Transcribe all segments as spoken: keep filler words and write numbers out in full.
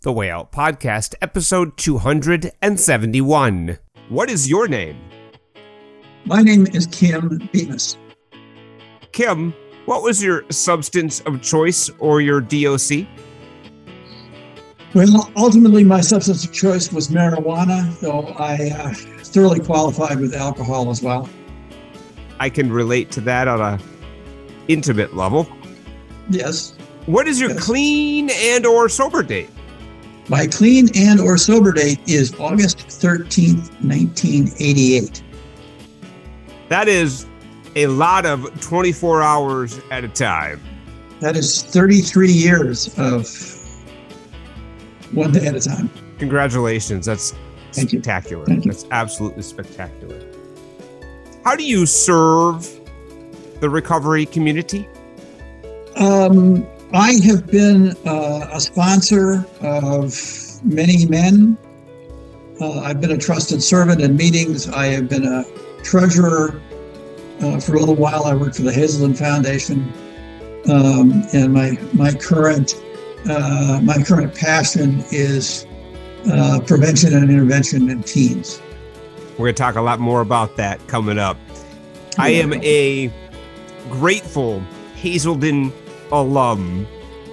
The Way Out Podcast, episode two hundred seventy-one. What is your name? My name is Kim Bemis. Kim, what was your substance of choice or your D O C? Well, ultimately, my substance of choice was marijuana, though I uh, thoroughly qualified with alcohol as well. I can relate to that on a intimate level. Yes. What is your yes. clean and or sober date? My clean and or sober date is August thirteenth, nineteen eighty-eight. That is a lot of twenty-four hours at a time. That is thirty-three years of one day at a time. Congratulations. That's Thank spectacular. You. Thank you. That's absolutely spectacular. How do you serve the recovery community? Um, I have been uh, a sponsor of many men. Uh, I've been a trusted servant in meetings. I have been a treasurer uh, for a little while. I worked for the Hazelden Foundation, um, and my my current uh, my current passion is uh, prevention and intervention in teens. We're going to talk a lot more about that coming up. I am a grateful Hazelden alum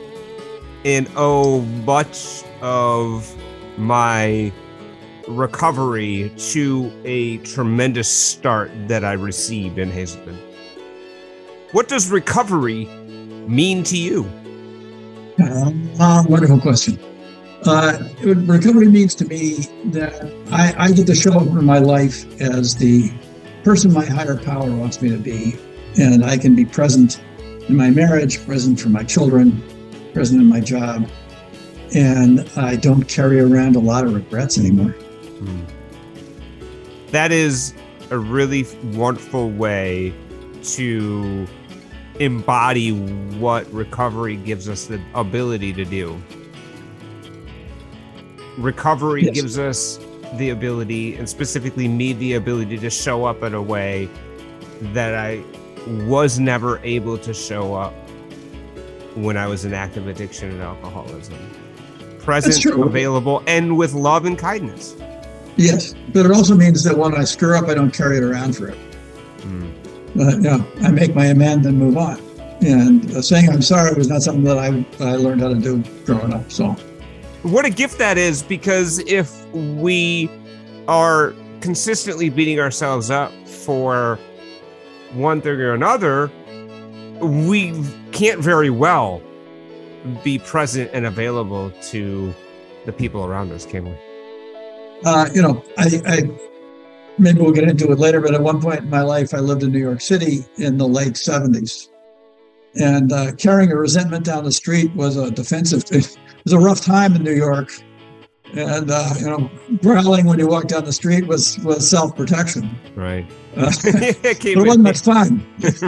and owe much of my recovery to a tremendous start that I received in Hazelden. What does recovery mean to you? Uh, uh, wonderful question. Uh, recovery means to me that I, I get to show up in my life as the person my higher power wants me to be, and I can be present in my marriage, present for my children, present in my job, and I don't carry around a lot of regrets anymore. Hmm. That is a really wonderful way to embody what recovery gives us the ability to do. Recovery yes. gives us the ability, and specifically me, the ability to show up in a way that I was never able to show up when I was in active addiction and alcoholism. Present, available, and with love and kindness. Yes, but it also means that when I screw up, I don't carry it around forever. Mm. Uh, you know, I make my amend and move on. And uh, saying I'm sorry was not something that I, I learned how to do growing up. So, what a gift that is, because if we are consistently beating ourselves up for one thing or another, we can't very well be present and available to the people around us, can we? Uh, you know, I, I maybe we'll get into it later, but at one point in my life, I lived in New York City in the late seventies. And uh, carrying a resentment down the street was a defensive, it was a rough time in New York. And, uh, you know, growling when you walk down the street was, was self-protection. Right. Uh, it wasn't much fun.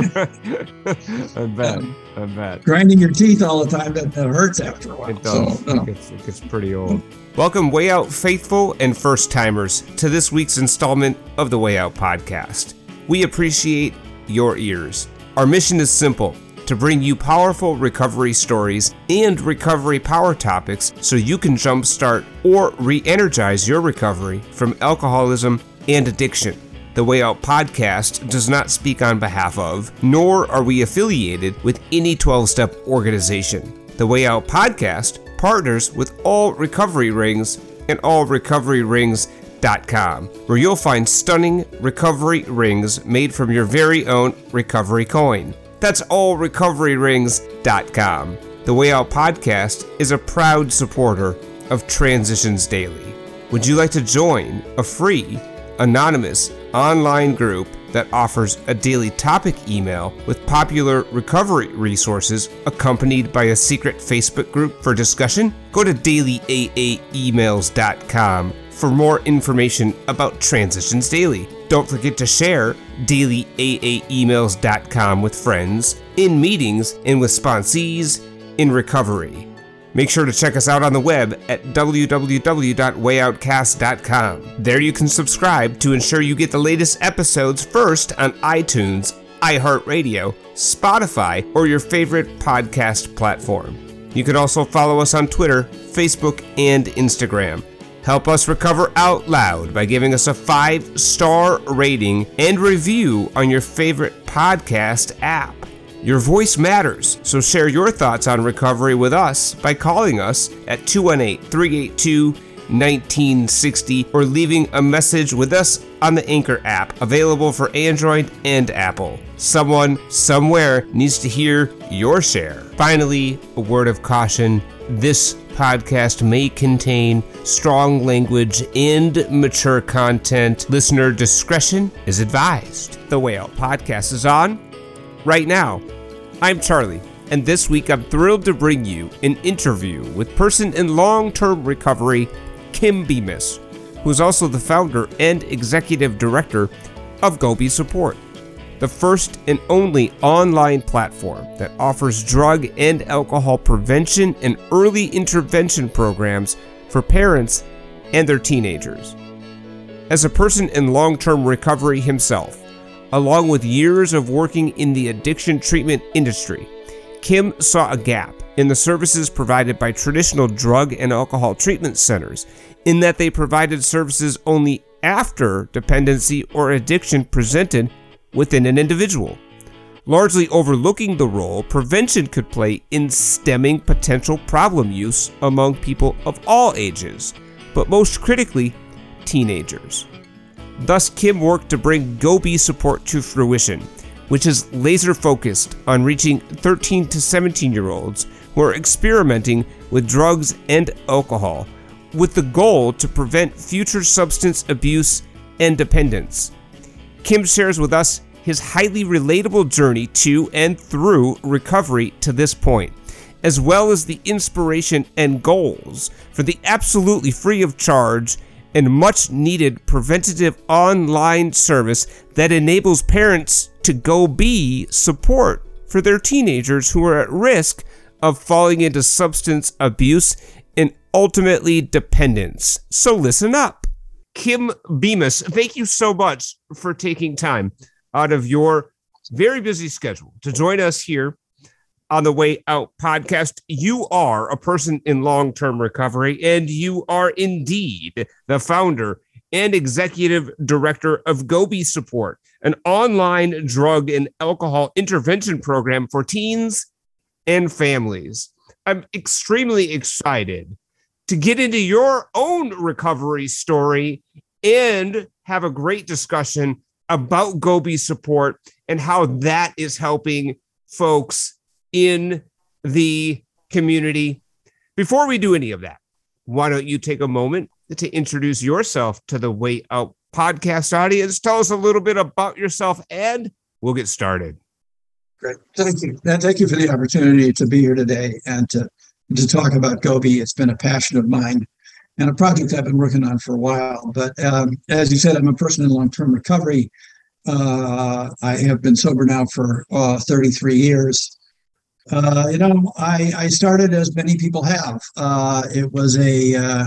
I bet. Um, I bet. Grinding your teeth all the time, that, that hurts after a while. It does. So, no. it, gets, it gets pretty old. Welcome, Way Out faithful and first-timers, to this week's installment of the Way Out podcast. We appreciate your ears. Our mission is simple: to bring you powerful recovery stories and recovery power topics so you can jumpstart or re-energize your recovery from alcoholism and addiction. The Way Out podcast does not speak on behalf of, nor are we affiliated with any twelve-step organization. The Way Out podcast partners with All Recovery Rings and all recovery rings dot com, where you'll find stunning recovery rings made from your very own recovery coin. That's all recovery rings dot com. The Way Out podcast is a proud supporter of Transitions Daily. Would you like to join a free, anonymous, online group that offers a daily topic email with popular recovery resources accompanied by a secret Facebook group for discussion? Go to daily a a emails dot com for more information about Transitions Daily. Don't forget to share daily a a emails dot com with friends, in meetings, and with sponsees in recovery. Make sure to check us out on the web at w w w dot way outcast dot com. There you can subscribe to ensure you get the latest episodes first on iTunes, iHeartRadio, Spotify, or your favorite podcast platform. You can also follow us on Twitter, Facebook, and Instagram. Help us recover out loud by giving us a five-star rating and review on your favorite podcast app. Your voice matters, so share your thoughts on recovery with us by calling us at two one eight, three eight two, one nine six zero or leaving a message with us on the Anchor app, available for Android and Apple. Someone, somewhere, needs to hear your share. Finally, a word of caution. This podcast may contain strong language and mature content. Listener discretion is advised. The Way Out Podcast is on right now. I'm Charlie, and this week I'm thrilled to bring you an interview with person in long-term recovery, Kim Bemis, who is also the founder and executive director of Go-Be Support, the first and only online platform that offers drug and alcohol prevention and early intervention programs for parents and their teenagers. As a person in long-term recovery himself, along with years of working in the addiction treatment industry, Kim saw a gap in the services provided by traditional drug and alcohol treatment centers, in that they provided services only after dependency or addiction presented within an individual, largely overlooking the role prevention could play in stemming potential problem use among people of all ages, but most critically, teenagers. Thus, Kim worked to bring Go-Be Support to fruition, which is laser-focused on reaching thirteen to seventeen-year-olds who are experimenting with drugs and alcohol, with the goal to prevent future substance abuse and dependence. Kim shares with us his highly relatable journey to and through recovery to this point, as well as the inspiration and goals for the absolutely free of charge and much needed preventative online service that enables parents to Go-Be Support for their teenagers who are at risk of falling into substance abuse and ultimately dependence. So listen up. Kim Bemis, thank you so much for taking time out of your very busy schedule to join us here on the Way Out podcast. You are a person in long-term recovery, and you are indeed the founder and executive director of Go-Be Support, an online drug and alcohol intervention program for teens and families. I'm extremely excited to get into your own recovery story and have a great discussion about Go-Be Support and how that is helping folks in the community. Before we do any of that, why don't you take a moment to introduce yourself to the Way Out podcast audience? Tell us a little bit about yourself, and we'll get started. Great. Thank you. Thank you for the opportunity to be here today and to, to talk about Go-Be. It's been a passion of mine and a project I've been working on for a while. But um, as you said, I'm a person in long-term recovery. Uh, I have been sober now for uh, thirty-three years. Uh, you know, I, I started as many people have. Uh, it was a uh,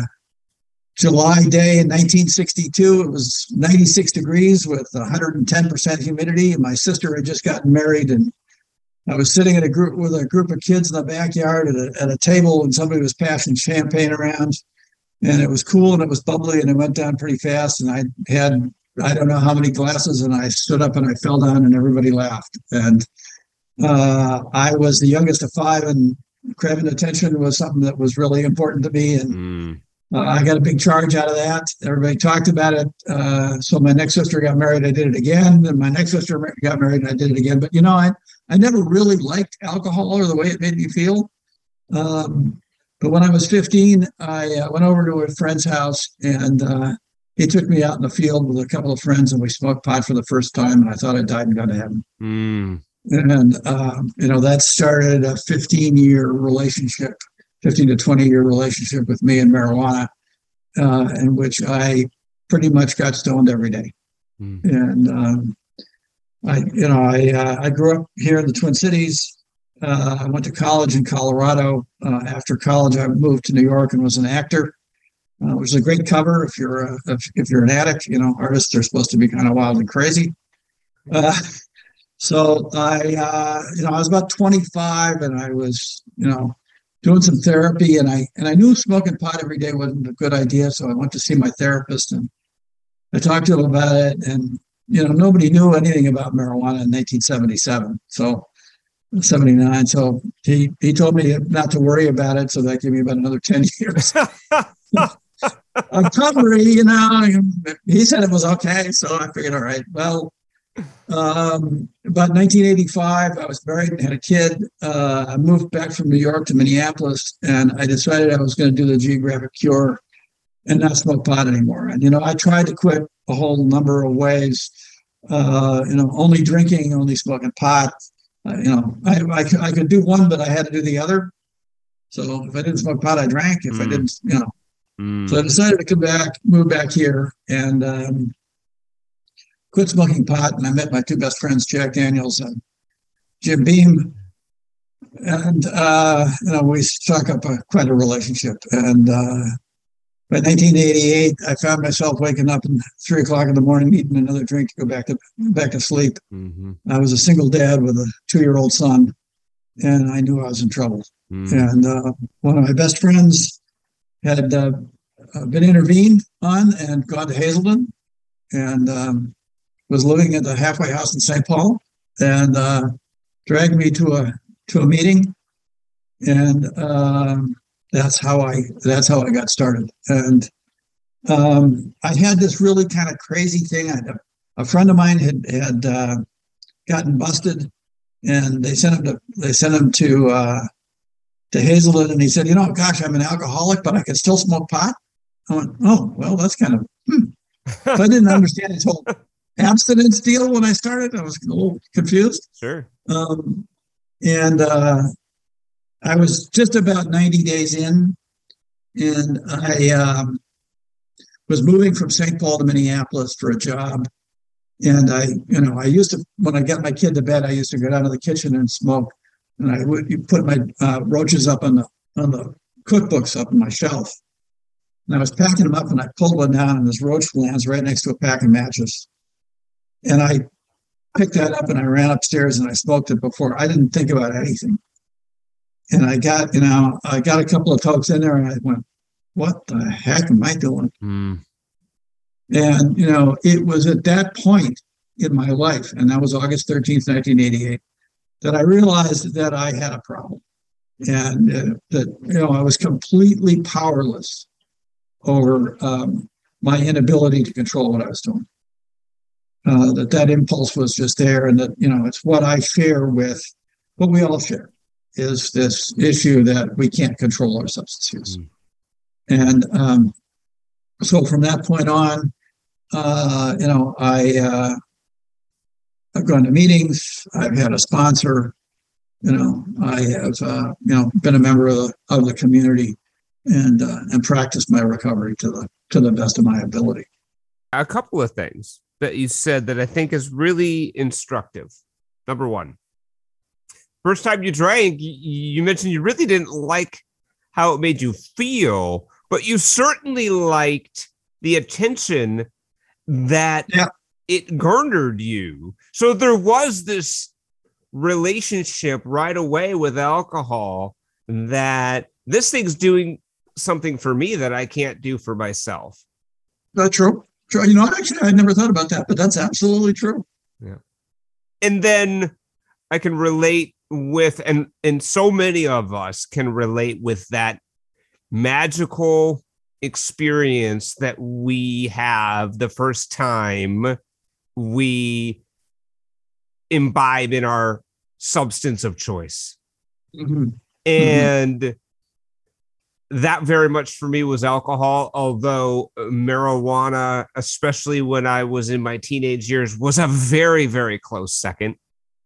July day in nineteen sixty-two. It was ninety-six degrees with one hundred ten percent humidity. And my sister had just gotten married, and I was sitting at a group with a group of kids in the backyard at a, at a table, and somebody was passing champagne around, and it was cool and it was bubbly, and it went down pretty fast. And I had, I don't know how many glasses, and I stood up and I fell down, and everybody laughed. And uh, I was the youngest of five, and craving attention was something that was really important to me. And mm. uh, I got a big charge out of that. Everybody talked about it. Uh, so my next sister got married. I did it again. And my next sister got married, and I did it again. But, you know, I, I never really liked alcohol or the way it made me feel. Um, but when I was fifteen, I uh, went over to a friend's house, and uh, he took me out in the field with a couple of friends, and we smoked pot for the first time. And I thought I died and got to heaven. Mm. And, um, you know, that started a fifteen-year relationship, fifteen to twenty-year relationship with me and marijuana, uh, in which I pretty much got stoned every day. Mm. And, um, I, you know, I uh, I grew up here in the Twin Cities. Uh, I went to college in Colorado. Uh, after college, I moved to New York and was an actor, uh, which is a great cover if you're a, if, if you're an addict. You know, artists are supposed to be kind of wild and crazy. Uh, So I, uh, you know, I was about twenty-five, and I was, you know, doing some therapy, and I and I knew smoking pot every day wasn't a good idea, so I went to see my therapist, and I talked to him about it. And you know, nobody knew anything about marijuana in nineteen seventy-seven, so seventy-nine. So he he told me not to worry about it. So that gave me about another ten years. Recovery, you know, he said it was okay. So I figured, all right, well, um, about nineteen eighty-five, I was married and had a kid. Uh, I moved back from New York to Minneapolis, and I decided I was going to do the geographic cure and not smoke pot anymore. And, you know, I tried to quit a whole number of ways, uh, you know, only drinking, only smoking pot. Uh, you know, I, I, I could do one, but I had to do the other. So if I didn't smoke pot, I drank. If mm. I didn't, you know, mm. so I decided to come back, move back here, and um, quit smoking pot. And I met my two best friends, Jack Daniels and Jim Beam. And, uh, you know, we struck up a, quite a relationship. And uh, by nineteen eighty-eight, I found myself waking up at three o'clock in the morning, needing another drink to go back to back to sleep. Mm-hmm. I was a single dad with a two-year-old son, and I knew I was in trouble. Mm-hmm. And uh, one of my best friends had uh, been intervened on and gone to Hazelden, and um, was living at the halfway house in Saint Paul, and uh, dragged me to a to a meeting, and um, that's how I that's how I got started. And um, I had this really kind of crazy thing. I, a friend of mine had had uh, gotten busted, and they sent him to they sent him to uh, to Hazelden, and he said, "You know, gosh, I'm an alcoholic, but I can still smoke pot." I went, "Oh, well, that's kind of." Hmm. So I didn't understand his whole abstinence deal when I started. I was a little confused. Sure. Um, and uh, I was just about ninety days in, and I um, was moving from Saint Paul to Minneapolis for a job. And I, you know, I used to, when I got my kid to bed, I used to go down to the kitchen and smoke. And I would put my uh, roaches up on the on the cookbooks up on my shelf. And I was packing them up, and I pulled one down, and this roach lands right next to a pack of matches. And I picked that up, and I ran upstairs, and I smoked it before. I didn't think about anything. And I got, you know, I got a couple of tokes in there, and I went, "What the heck am I doing?" Mm. And, you know, it was at that point in my life, and that was August thirteenth, nineteen eighty-eight, that I realized that I had a problem, and uh, that, you know, I was completely powerless over um, my inability to control what I was doing. Uh, that that impulse was just there, and that, you know, it's what I share with, what we all share, is this issue that we can't control our substance use. Mm. And um, so from that point on, uh, you know, I, uh, I've gone to meetings, I've had a sponsor, you know, I have, uh, you know, been a member of the, of the community, and uh, and practiced my recovery to the to the best of my ability. A couple of things that you said that I think is really instructive. Number one, first time you drank, you mentioned you really didn't like how it made you feel, but you certainly liked the attention that yeah. it garnered you. So there was this relationship right away with alcohol, that this thing's doing something for me that I can't do for myself. That's true. True. You know, actually, I never thought about that, but that's absolutely true. Yeah. And then I can relate with, and, and so many of us can relate with that magical experience that we have the first time we imbibe in our substance of choice. Mm-hmm. And mm-hmm. that very much for me was alcohol, although marijuana, especially when I was in my teenage years, was a very, very close second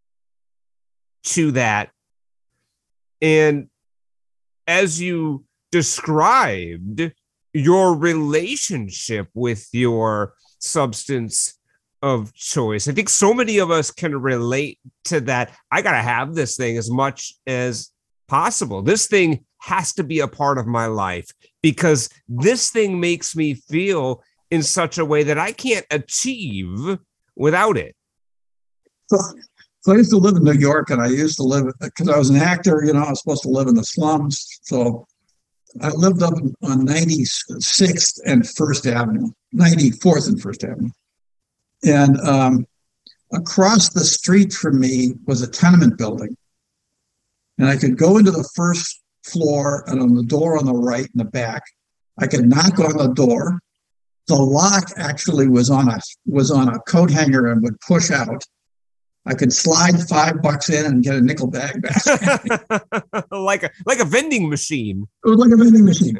to that. And as you described your relationship with your substance of choice, I think so many of us can relate to that. I got to have this thing as much as possible. This thing has to be a part of my life, because this thing makes me feel in such a way that I can't achieve without it. So, So I used to live in New York, and I used to live because I was an actor. You know, I was supposed to live in the slums. So I lived up on ninety-sixth and First Avenue, ninety-fourth and First Avenue, and um, across the street from me was a tenement building, and I could go into the first floor, and on the door on the right and the back, I could knock on the door. The lock actually was on a was on a coat hanger and would push out. I could slide five bucks in and get a nickel bag back. like a like a vending machine. It was like a vending machine.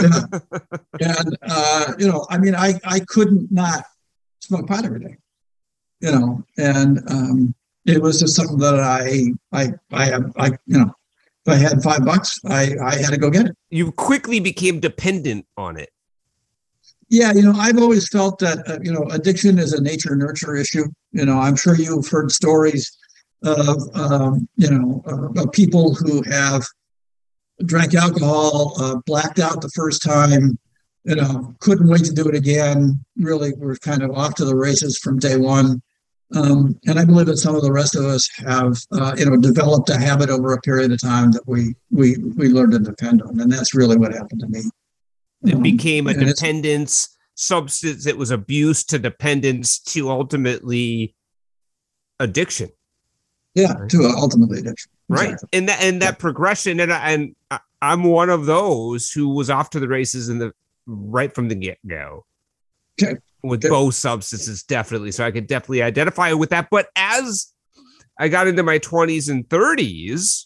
Yeah. And uh, you know, I mean, I I couldn't not smoke pot every day. You know, and um, it was just something that I I I I you know, if I had five bucks, I I had to go get it. You quickly became dependent on it. Yeah, you know, I've always felt that, uh, you know, addiction is a nature-nurture issue. You know, I'm sure you've heard stories of, um, you know, uh, of people who have drank alcohol, uh, blacked out the first time, you know, couldn't wait to do it again, really were kind of off to the races from day one. Um, and I believe that some of the rest of us have, uh, you know, developed a habit over a period of time that we we we learned to depend on. And that's really what happened to me. It became a dependence substance. It was abuse to dependence to ultimately addiction. Yeah, to ultimately addiction. Right. Exactly. And that and that yeah. progression. And, I, and I'm one of those who was off to the races in the right from the get-go. Okay. With okay. both substances, definitely. So I could definitely identify with that. But as I got into my twenties and thirties,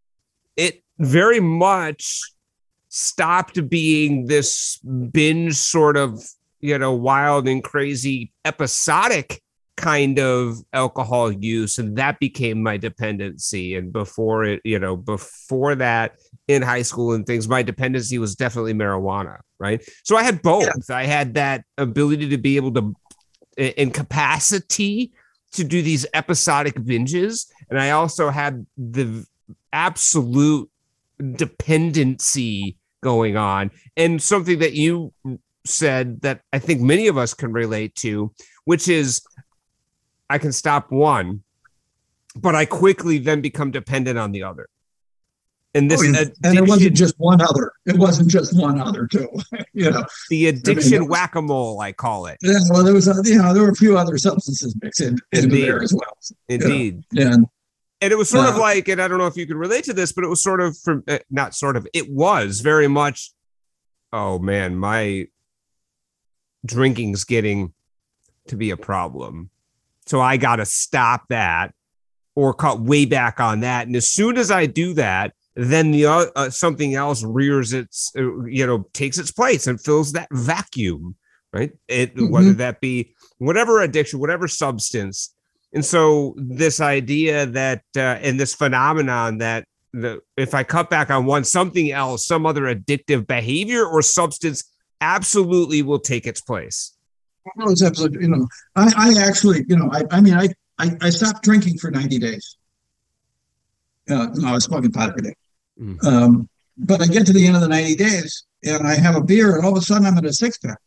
it very much stopped being this binge sort of, you know, wild and crazy episodic kind of alcohol use. And that became my dependency. And before it, you know, before that in high school and things, my dependency was definitely marijuana. Right. So I had both. Yeah. I had that ability to be able to, in capacity to do these episodic binges. And I also had the absolute dependency going on, and something that you said that I think many of us can relate to, which is I can stop one, but I quickly then become dependent on the other. And this, oh, yeah. addiction, and it wasn't just one other. It wasn't just one other too. You know, the addiction I mean, was, whack-a-mole, I call it. Yeah, well, there was, a, you know, there were a few other substances mixed in into there as well. Indeed, you know? and and it was sort uh, of like, and I don't know if you can relate to this, but it was sort of from uh, not sort of. It was very much. Oh man, my drinking's getting to be a problem, so I got to stop that or cut way back on that. And as soon as I do that, then the uh, something else rears its, uh, you know, takes its place and fills that vacuum, right? It mm-hmm. whether that be whatever addiction, whatever substance. And so this idea that uh, and this phenomenon that the if I cut back on one, something else, some other addictive behavior or substance absolutely will take its place. No, it's absolutely, you know, I, I actually, you know, I, I mean, I, I, I stopped drinking for ninety days. Uh, no, I was smoking pot every day. Mm. Um, but I get to the end of the ninety days and I have a beer and all of a sudden I'm at a six pack.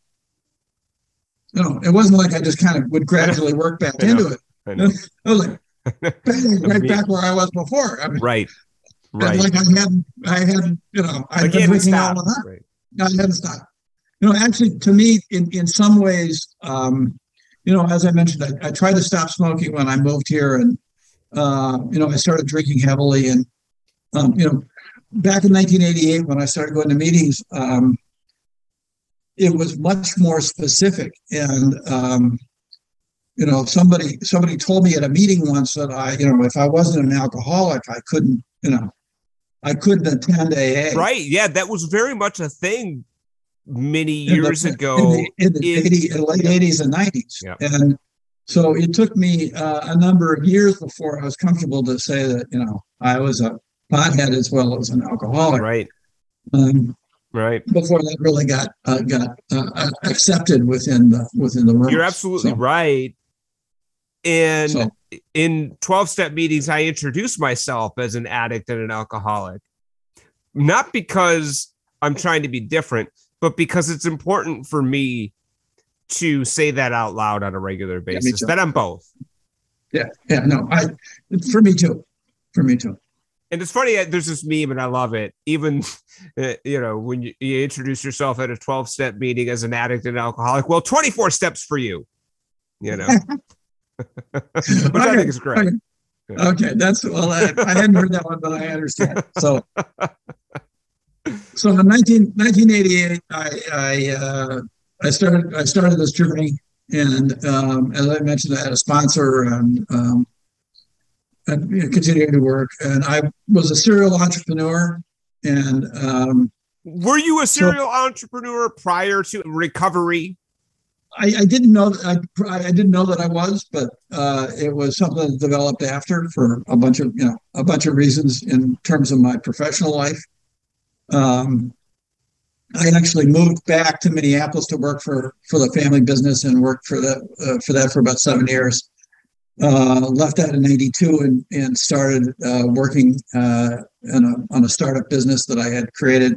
You know, it wasn't like I just kind of would gradually work back into it. I, know. I was like, bang, right back where I was before. I mean, right. Right. Like I had, I had, you know, I'd been drinking all of that. Right. I hadn't stopped. You know, actually, to me, in, in some ways, um, you know, as I mentioned, I, I tried to stop smoking when I moved here, and uh, you know, I started drinking heavily. And um, you know, back in nineteen eighty-eight, when I started going to meetings, um, it was much more specific. And um, you know, somebody somebody told me at a meeting once that I, you know, if I wasn't an alcoholic, I couldn't, you know, I couldn't attend A A. Right? Yeah, that was very much a thing. Many years in the, ago in the, in the in, eighty, late eighties and nineties. Yeah. And so it took me uh, a number of years before I was comfortable to say that, you know, I was a pothead as well as an alcoholic. Right. Um, right. Before that really got uh, got uh, accepted within the within the room. You're absolutely so, right. And so, in twelve-step meetings, I introduced myself as an addict and an alcoholic, not because I'm trying to be different, but because it's important for me to say that out loud on a regular basis, yeah, that I'm both. yeah, yeah. No, I for me too, for me too. And it's funny, there's this meme and I love it. Even, uh, you know, when you, you introduce yourself at a twelve step meeting as an addict and alcoholic, well, twenty-four steps for you, you know, which okay, I think is great. Okay, yeah. Okay. That's, well, I, I hadn't heard that one, but I understand. So, so in nineteen, nineteen eighty-eight, I, I, uh, I started, I started this journey, and um, as I mentioned, I had a sponsor, and um, and you know, continuing to work. And I was a serial entrepreneur. And um, were you a serial so entrepreneur prior to recovery? I, I didn't know. I, I didn't know that I was, but uh, it was something that developed after for a bunch of you know a bunch of reasons in terms of my professional life. Um, I actually moved back to Minneapolis to work for for the family business and worked for that uh, for that for about seven years. Uh, left that in eighty-two and, and started uh, working uh, in a, on a startup business that I had created.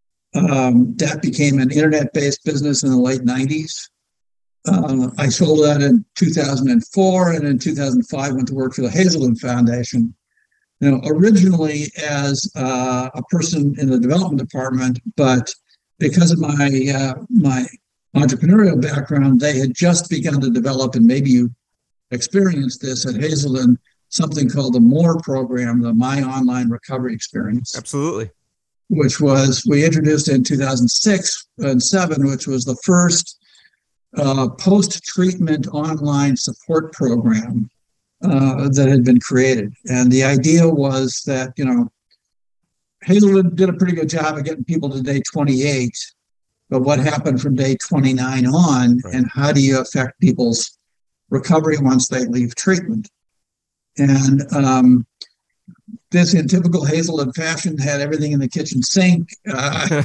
Um, that became an internet-based business in the late nineties. Uh, I sold that in two thousand four, and in two thousand five went to work for the Hazelden Foundation. You know, originally as uh, a person in the development department, but because of my uh, my entrepreneurial background, they had just begun to develop, and maybe you experienced this at Hazelden, something called the MORE program, the My Online Recovery Experience. Absolutely. Which was, we introduced in two thousand six and seven, which was the first uh, post-treatment online support program uh, that had been created. And the idea was that, you know, Hazelden did a pretty good job of getting people to day twenty-eight, but what happened from day twenty-nine on, right, and how do you affect people's recovery once they leave treatment? And um, this, in typical Hazelden fashion, had everything in the kitchen sink. Uh,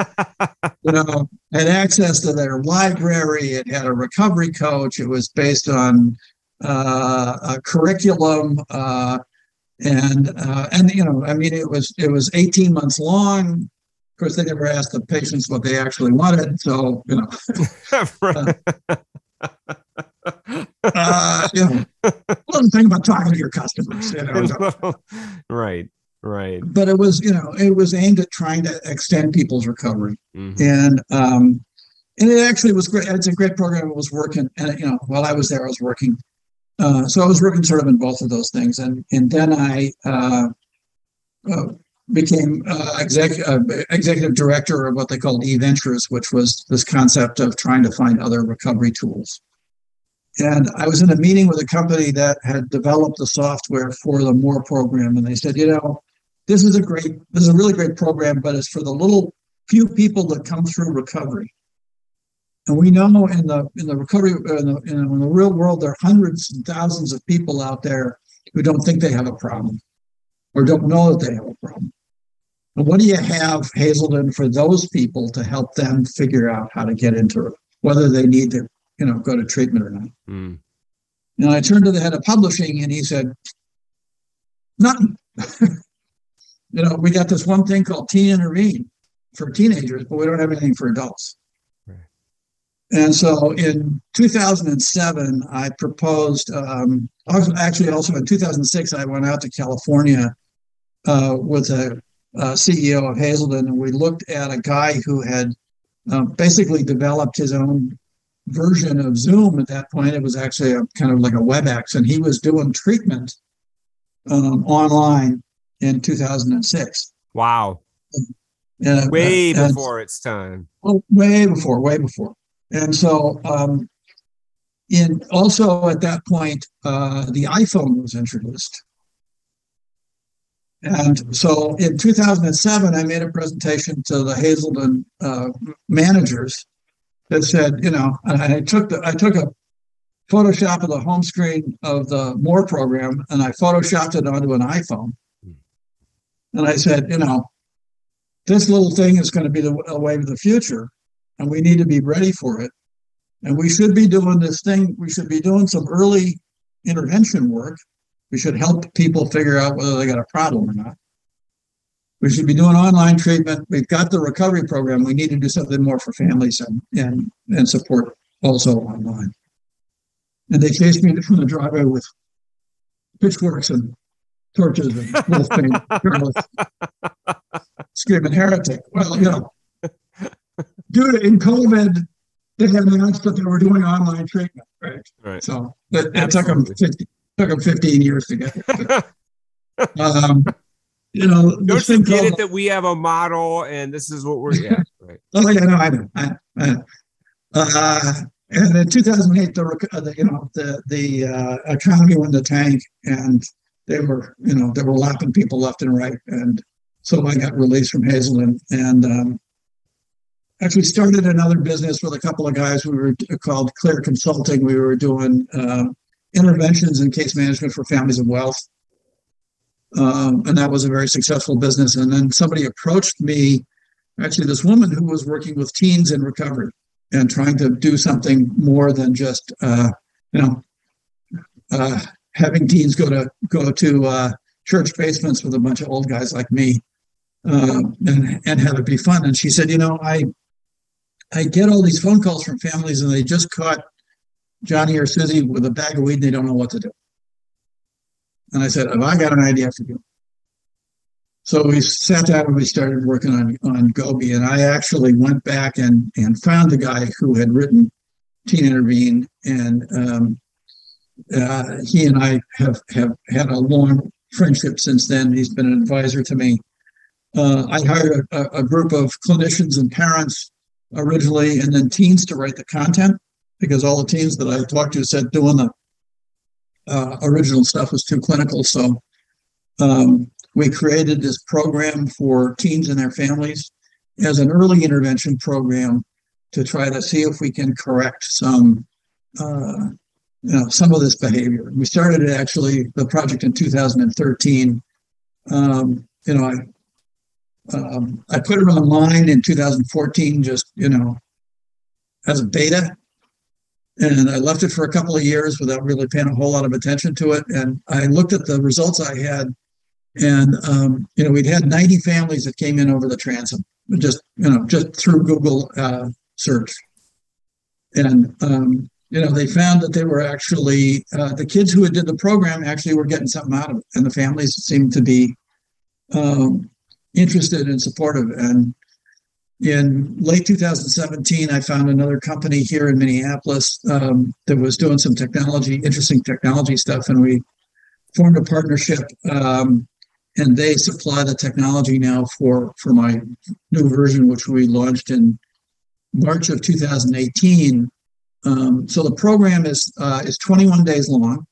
you know, had access to their library. It had a recovery coach. It was based on uh, a curriculum, uh, and uh, and you know, I mean, it was it was eighteen months long. Of course, they never asked the patients what they actually wanted, so you know. uh, uh, you know, little thing about talking to your customers, you know. Right, right. But it was, you know, it was aimed at trying to extend people's recovery, mm-hmm. and um, and it actually was great. It's a great program. It was working, and you know, while I was there, I was working. Uh, so I was working sort of in both of those things, and and then I uh, uh, became uh, exec, uh, executive director of what they called eVentures, which was this concept of trying to find other recovery tools. And I was in a meeting with a company that had developed the software for the MORE program. And they said, you know, this is a great, this is a really great program, but it's for the little few people that come through recovery. And we know in the in the recovery, in the, in the real world, there are hundreds and thousands of people out there who don't think they have a problem or don't know that they have a problem. And what do you have, Hazelden, for those people to help them figure out how to get into it, whether they need to, you know, go to treatment or not? Mm. And I turned to the head of publishing and he said, nothing. You know, we got this one thing called Teen Intervene for teenagers, but we don't have anything for adults. Right. And so in two thousand seven, I proposed, um, actually also in two thousand six, I went out to California uh, with a, a C E O of Hazelden, and we looked at a guy who had uh, basically developed his own version of Zoom. At that point, it was actually a kind of like a WebEx, and he was doing treatment um, online in two thousand six. Wow. Uh, way uh, before its time. Well, way before, way before. And so um, in also at that point, uh, the iPhone was introduced. And so in two thousand seven, I made a presentation to the Hazelden uh, managers that said, you know, and I took the, I took a Photoshop of the home screen of the MORE program, and I Photoshopped it onto an iPhone. And I said, you know, this little thing is going to be the way of the future, and we need to be ready for it. And we should be doing this thing. We should be doing some early intervention work. We should help people figure out whether they got a problem or not. We should be doing online treatment. We've got the recovery program. We need to do something more for families and and, and support also online. And they chased me from the driveway with pitchforks and torches and wolf paint journalists screaming heretic. Well, you know, due to in COVID, they had announced that they were doing online treatment, right? Right. So it, it took them fifty, took them fifteen years to get there. um, you know, don't you get it that we have a model and this is what we're yeah, right. Oh yeah, no, I know. I, I know. Uh, and in two thousand eight, the, the you know the the uh, economy went in the tank, and they were you know they were lapping people left and right, and so I got released from Hazelden and um, actually started another business with a couple of guys. We were called Clear Consulting. We were doing uh, interventions and case management for families of wealth. Um, and that was a very successful business. And then somebody approached me, actually this woman who was working with teens in recovery and trying to do something more than just, uh, you know, uh, having teens go to go to uh, church basements with a bunch of old guys like me uh, and, and have it be fun. And she said, you know, I, I get all these phone calls from families and they just caught Johnny or Susie with a bag of weed and they don't know what to do. And I said, have I got an idea for you? So we sat down and we started working on, on Gobi. And I actually went back and, and found the guy who had written Teen Intervene. And um, uh, he and I have, have had a long friendship since then. He's been an advisor to me. Uh, I hired a, a group of clinicians and parents originally, and then teens to write the content, because all the teens that I talked to said doing the Uh, original stuff was too clinical. So um, we created this program for teens and their families as an early intervention program to try to see if we can correct some, uh, you know, some of this behavior. We started it actually, the project in two thousand thirteen. Um, you know, I um, I put it online in two thousand fourteen, just, you know, as a beta. And I left it for a couple of years without really paying a whole lot of attention to it. And I looked at the results I had, and um, you know, we'd had ninety families that came in over the transom, just you know, just through Google uh, search. And um, you know, they found that they were actually uh, the kids who had did the program actually were getting something out of it, and the families seemed to be um, interested and supportive. And in late two thousand seventeen, I found another company here in Minneapolis um, that was doing some technology, interesting technology stuff, and we formed a partnership. Um, and they supply the technology now for for my new version, which we launched in March of two thousand eighteen. Um, so the program is uh, is twenty-one days long.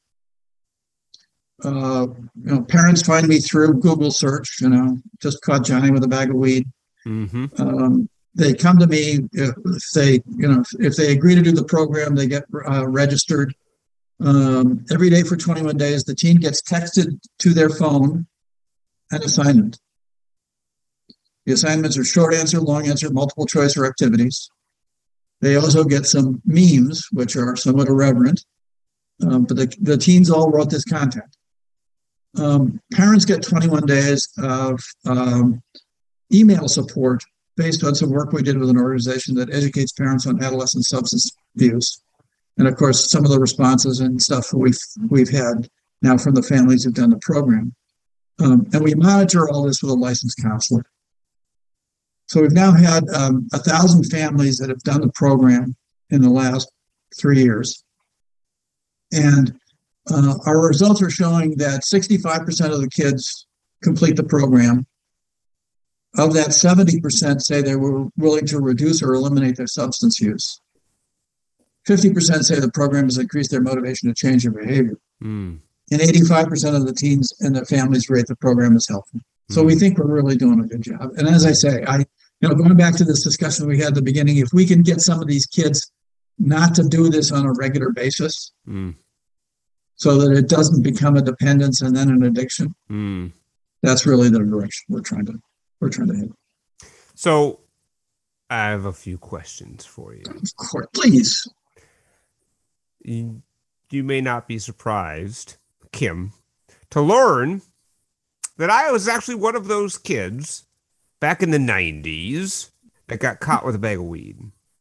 Uh, you know, parents find me through Google search. You know, just caught Johnny with a bag of weed. Mm-hmm. Um, they come to me if they, you know, if they agree to do the program, they get uh, registered. Um, every day for twenty-one days, the teen gets texted to their phone an assignment. The assignments are short answer, long answer, multiple choice, or activities. They also get some memes, which are somewhat irreverent, um, but the, the teens all wrote this content. Um, parents get twenty-one days of um, email support based on some work we did with an organization that educates parents on adolescent substance abuse. And of course, some of the responses and stuff we've we've had now from the families who've done the program. Um, and we monitor all this with a licensed counselor. So we've now had um, a thousand families that have done the program in the last three years. And uh, our results are showing that sixty-five percent of the kids complete the program. Of that, seventy percent say they were willing to reduce or eliminate their substance use. fifty percent say the program has increased their motivation to change their behavior. Mm. And eighty-five percent of the teens and their families rate the program as helpful. Mm. So we think we're really doing a good job. And as I say, I, you know, going back to this discussion we had at the beginning, if we can get some of these kids not to do this on a regular basis, mm. so that it doesn't become a dependence and then an addiction, mm. that's really the direction we're trying to we're trying to hit. So I have a few questions for you. Of course, please. You, you may not be surprised, Kim, to learn that I was actually one of those kids back in the nineties that got caught with a bag of weed.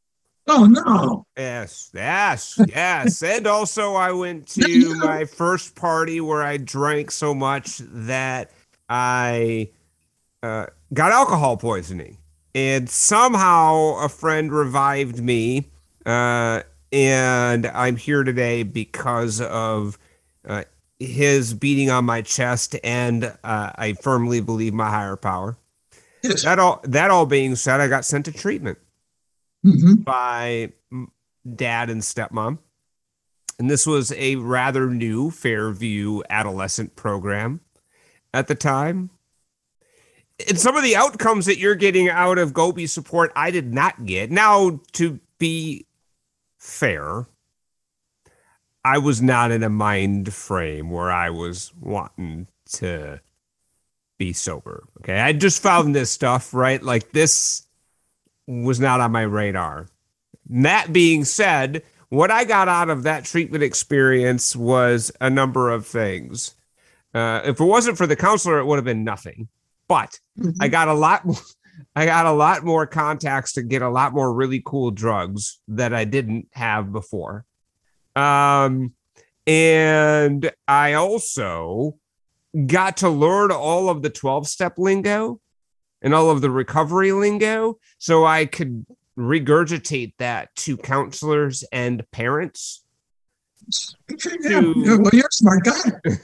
Oh, no. Yes, yes, yes. And also, I went to my first party where I drank so much that I uh, got alcohol poisoning. And somehow a friend revived me. Uh, and I'm here today because of uh, his beating on my chest. And uh, I firmly believe my higher power. Yes. That all, that all being said, I got sent to treatment Mm-hmm. by dad and stepmom. And this was a rather new Fairview adolescent program at the time. And some of the outcomes that you're getting out of Gobi support, I did not get. Now, to be fair, I was not in a mind frame where I was wanting to be sober. Okay. I just found this stuff, right? Like this was not on my radar. And that being said, what I got out of that treatment experience was a number of things. Uh, if it wasn't for the counselor, it would have been nothing. But mm-hmm. I got a lot more, I got a lot more contacts to get a lot more really cool drugs that I didn't have before. Um, and I also got to learn all of the twelve-step lingo and all of the recovery lingo so I could regurgitate that to counselors and parents. Yeah. To, well, you're a smart guy.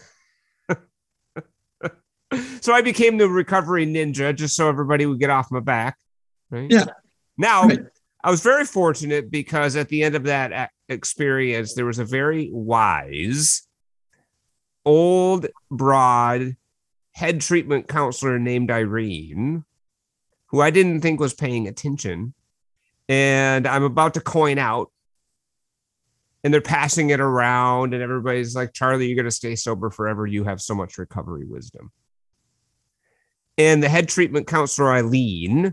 So I became the recovery ninja just so everybody would get off my back. Right? Yeah. Now, right. I was very fortunate because at the end of that experience, there was a very wise, old, broad head treatment counselor named Irene, who I didn't think was paying attention. And I'm about to coin out. And they're passing it around. And everybody's like, Charlie, you're going to stay sober forever. You have so much recovery wisdom. And the head treatment counselor, Eileen,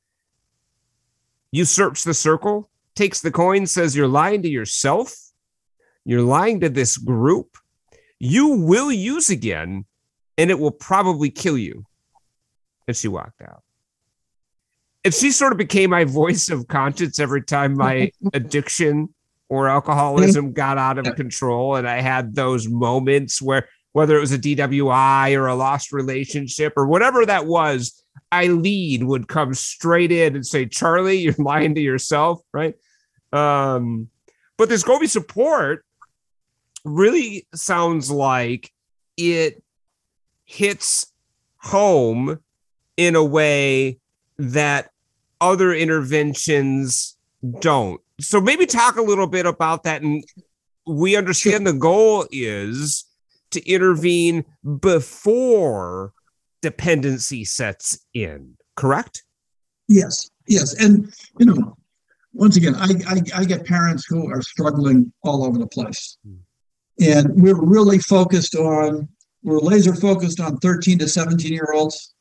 usurps the circle, takes the coin, says, you're lying to yourself. You're lying to this group. You will use again, and it will probably kill you. And she walked out. And she sort of became my voice of conscience every time my addiction or alcoholism got out of control. And I had those moments where, whether it was a D W I or a lost relationship or whatever that was, Eileen would come straight in and say, Charlie, you're lying to yourself, right? Um, but this Gobi support really sounds like it hits home in a way that other interventions don't. So maybe talk a little bit about that. And we understand the goal is to intervene before dependency sets in, correct? Yes, yes. And, you know, once again, I, I, I get parents who are struggling all over the place. And we're really focused on, we're laser focused on thirteen to seventeen year olds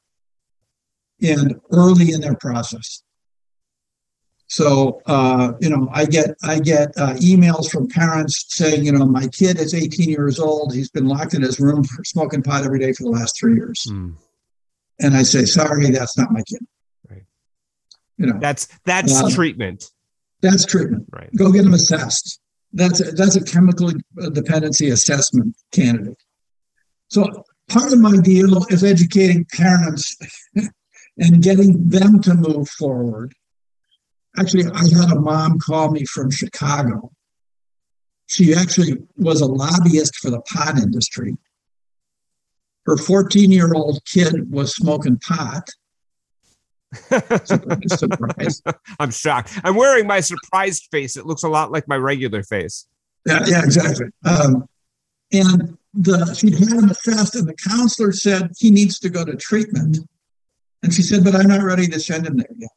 and early in their process. So, uh, you know, I get I get uh, emails from parents saying, you know, my kid is eighteen years old. He's been locked in his room for smoking pot every day for the last three years. Mm. And I say, sorry, that's not my kid. Right. You know, that's that's uh, treatment. That's treatment. Right. Go get him assessed. That's a, that's a chemical dependency assessment candidate. So part of my deal is educating parents and getting them to move forward. Actually, I had a mom call me from Chicago. She actually was a lobbyist for the pot industry. Her fourteen-year-old kid was smoking pot. Surprise, surprise. I'm shocked. I'm wearing my surprised face. It looks a lot like my regular face. Yeah, yeah, exactly. Um, and the she'd had him assessed, and the counselor said he needs to go to treatment. And she said, but I'm not ready to send him there yet.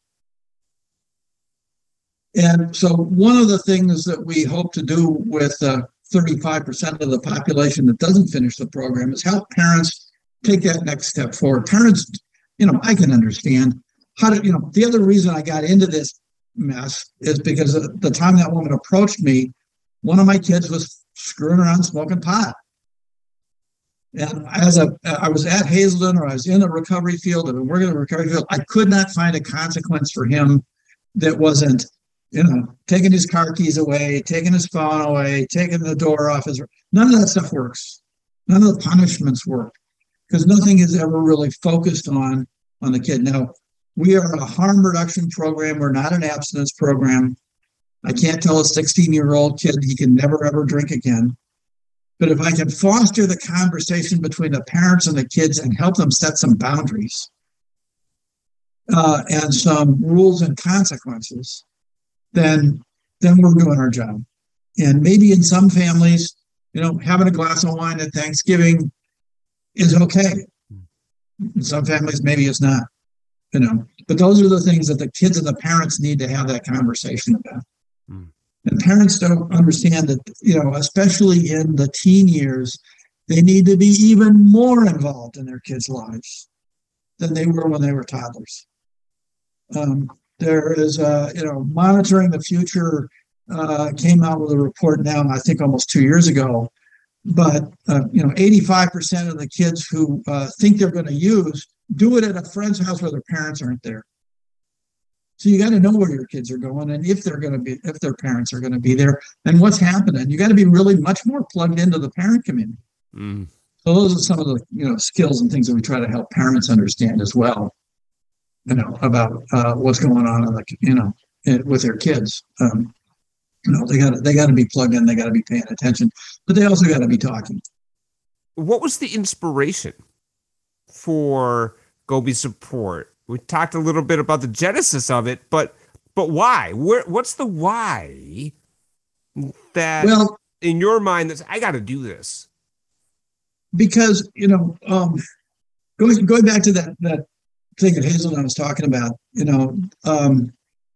And so one of the things that we hope to do with uh, thirty-five percent of the population that doesn't finish the program is help parents take that next step forward. Parents, you know, I can understand how to, you know, the other reason I got into this mess is because at the time that woman approached me, one of my kids was screwing around smoking pot. And as a, I was at Hazelden, or I was in the recovery field, I've been working in the recovery field, I could not find a consequence for him that wasn't you know, taking his car keys away, taking his phone away, taking the door off his. None of that stuff works. None of the punishments work because nothing is ever really focused on on the kid. Now, we are a harm reduction program. We're not an abstinence program. I can't tell a sixteen-year-old kid he can never, ever drink again. But if I can foster the conversation between the parents and the kids and help them set some boundaries uh, and some rules and consequences, then, then we're doing our job. And maybe in some families, you know, having a glass of wine at Thanksgiving is okay. In some families, maybe it's not, you know. But those are the things that the kids and the parents need to have that conversation about. Mm. And parents don't understand that, you know, especially in the teen years, they need to be even more involved in their kids' lives than they were when they were toddlers. Um, there is, uh, you know, Monitoring the Future uh, came out with a report now, I think almost two years ago. But, uh, you know, eighty-five percent of the kids who uh, think they're going to use do it at a friend's house where their parents aren't there. So you got to know where your kids are going and if they're going to be, if their parents are going to be there and what's happening. You got to be really much more plugged into the parent community. Mm. So those are some of the, you know, skills and things that we try to help parents understand as well, you know, about uh, what's going on, in the, you know, with their kids. Um, you know, they got to, they got to be plugged in. They got to be paying attention, but they also got to be talking. What was the inspiration for Go Be Support? We talked a little bit about the genesis of it, but but why? Where? What's the why that, well, in your mind, that's I got to do this? Because, you know, um, going going back to that that thing that Hazelden was talking about, you know, um,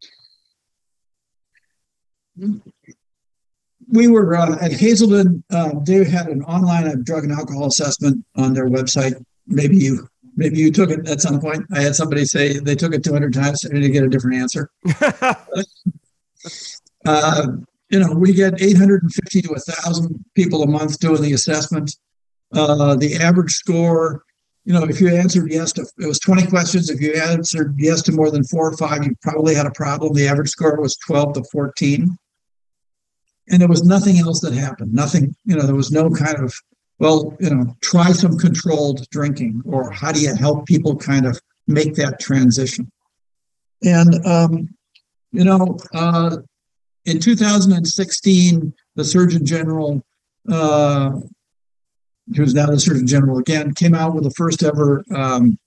we were uh, at Hazelden. Uh, they had an online drug and alcohol assessment on their website. Maybe you. Maybe you took it at some point. I had somebody say they took it two hundred times and to get a different answer. uh, you know, we get eight hundred fifty to one thousand people a month doing the assessment. Uh, the average score, you know, if you answered yes to, it was twenty questions. If you answered yes to more than four or five, you probably had a problem. The average score was twelve to fourteen. And there was nothing else that happened. Nothing, you know, there was no kind of, well, you know, try some controlled drinking, or how do you help people kind of make that transition? And, um, you know, uh, in two thousand sixteen, the Surgeon General, uh, who's now the Surgeon General again, came out with the first ever um,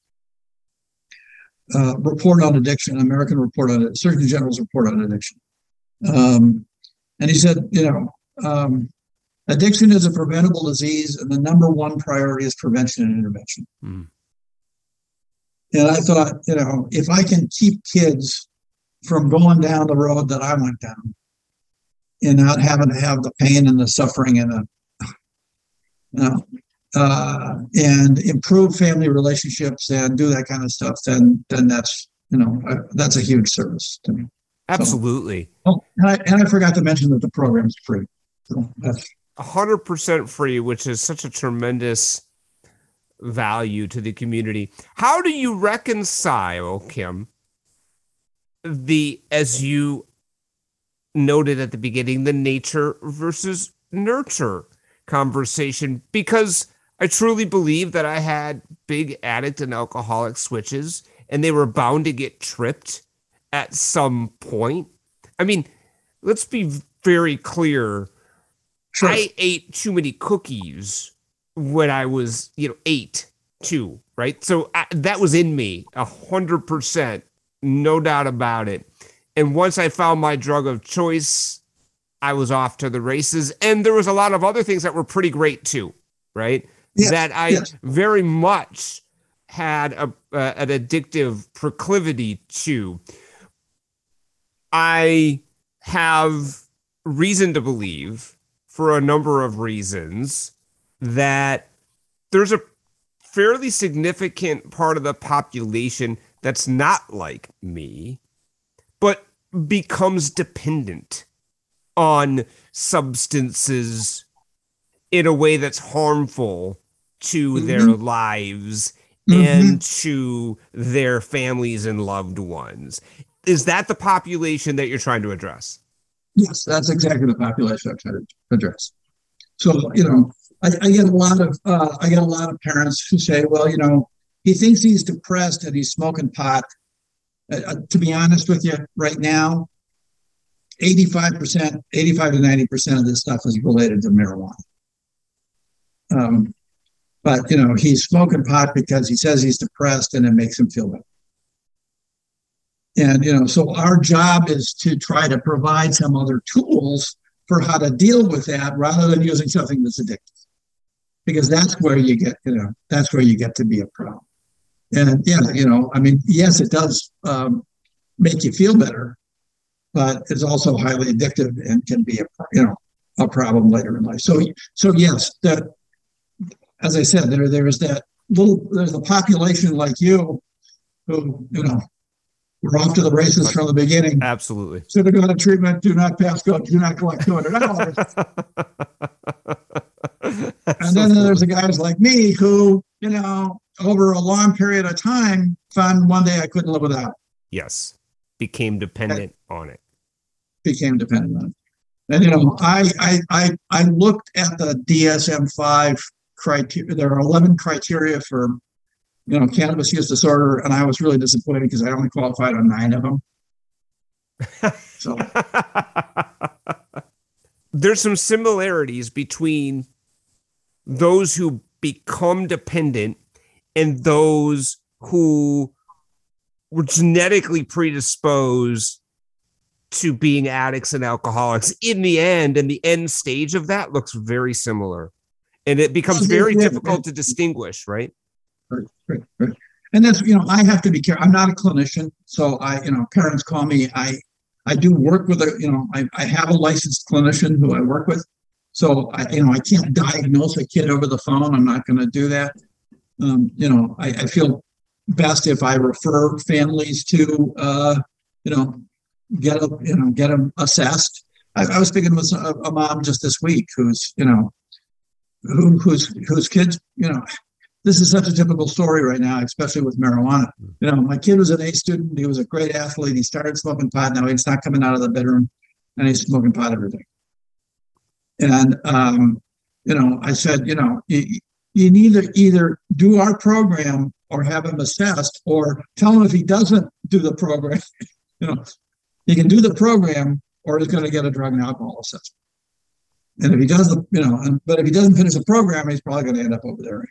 uh, report on addiction, American report on it, Surgeon General's report on addiction. Um, and he said, you know, um, addiction is a preventable disease, and the number one priority is prevention and intervention. Mm. And I thought, you know, if I can keep kids from going down the road that I went down and not having to have the pain and the suffering and the, you know, uh, and improve family relationships and do that kind of stuff, then then that's, you know, uh, that's a huge service to me. Absolutely. So, oh, and I, and I forgot to mention that the program's free. So that's one hundred percent free, which is such a tremendous value to the community. How do you reconcile, Kim, the, as you noted at the beginning, the nature versus nurture conversation? Because I truly believe that I had big addict and alcoholic switches, and they were bound to get tripped at some point. I mean, let's be very clear. Sure. I ate too many cookies when I was, you know, eight, too, right? So I, that was in me, a hundred percent, no doubt about it. And once I found my drug of choice, I was off to the races. And there was a lot of other things that were pretty great too, right? Yes, that I yes. very much had a, uh, an addictive proclivity to. I have reason to believe, for a number of reasons, that there's a fairly significant part of the population that's not like me, but becomes dependent on substances in a way that's harmful to mm-hmm. their lives mm-hmm. and to their families and loved ones. Is that the population that you're trying to address? Yes, that's exactly the population I'm trying to address. So, you know, I, I get a lot of uh, I get a lot of parents who say, well, you know, he thinks he's depressed and he's smoking pot. Uh, to be honest with you, right now, eighty-five percent, eighty-five to ninety percent of this stuff is related to marijuana. Um, but, you know, he's smoking pot because he says he's depressed and it makes him feel better. And, you know, so our job is to try to provide some other tools for how to deal with that rather than using something that's addictive. Because that's where you get, you know, that's where you get to be a problem. And, yeah, you know, I mean, yes, it does um, make you feel better, but it's also highly addictive and can be a, you know, a problem later in life. So, so yes, that, as I said, there, there is that little, there's a population like you who, you know, we're off to the races from the beginning. Absolutely. So to go to treatment, do not pass go, do not collect two hundred dollars. And then so there's the guys like me who, you know, over a long period of time, found one day I couldn't live without it. Yes. Became dependent I, on it. Became dependent on it. And, you know, I, I, I, I looked at the D S M five criteria. There are eleven criteria for, you know, cannabis use disorder, and I was really disappointed because I only qualified on nine of them. So there's some similarities between those who become dependent and those who were genetically predisposed to being addicts and alcoholics. In the end, and the end stage of that looks very similar, and it becomes very yeah, difficult yeah. to distinguish, right? Right, right, right. And that's, you know, I have to be careful. I'm not a clinician. So I, you know, parents call me. I, I do work with a, you know, I, I have a licensed clinician who I work with. So I, you know, I can't diagnose a kid over the phone. I'm not going to do that. Um, you know, I, I feel best if I refer families to, uh, you know, get a, you know, get them assessed. I, I was speaking with a, a mom just this week who's, you know, who, whose, whose kids, you know, this is such a typical story right now, especially with marijuana. You know, my kid was an A student. He was a great athlete. He started smoking pot. Now he's not coming out of the bedroom, and he's smoking pot every day. And, um, you know, I said, you know, you, you need to either do our program or have him assessed, or tell him if he doesn't do the program, you know, he can do the program or he's going to get a drug and alcohol assessment. And if he doesn't, you know, and, but if he doesn't finish the program, he's probably going to end up over there.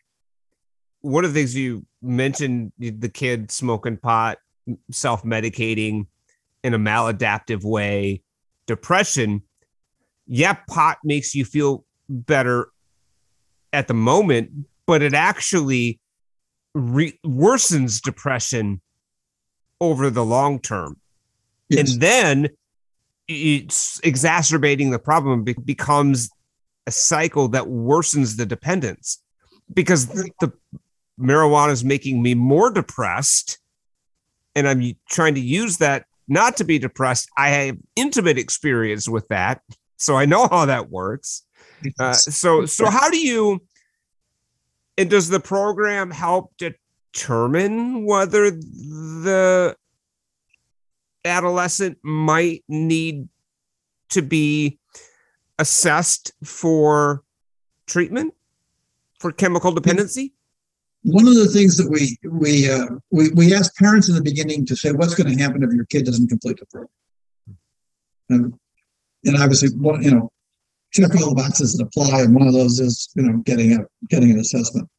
One of the things you mentioned, the kid smoking pot, self-medicating in a maladaptive way, depression. Yeah, pot makes you feel better at the moment, but it actually re- worsens depression over the long term. Yes. And then it's exacerbating the problem. It becomes a cycle that worsens the dependence because the marijuana is making me more depressed, and I'm trying to use that not to be depressed. I have intimate experience with that, so I know how that works. Uh, so, so how do you, and does the program help determine whether the adolescent might need to be assessed for treatment for chemical dependency? One of the things that we we uh, we we ask parents in the beginning to say, what's going to happen if your kid doesn't complete the program? And, and obviously, you know, check all the boxes that apply, and one of those is, you know, getting a getting an assessment.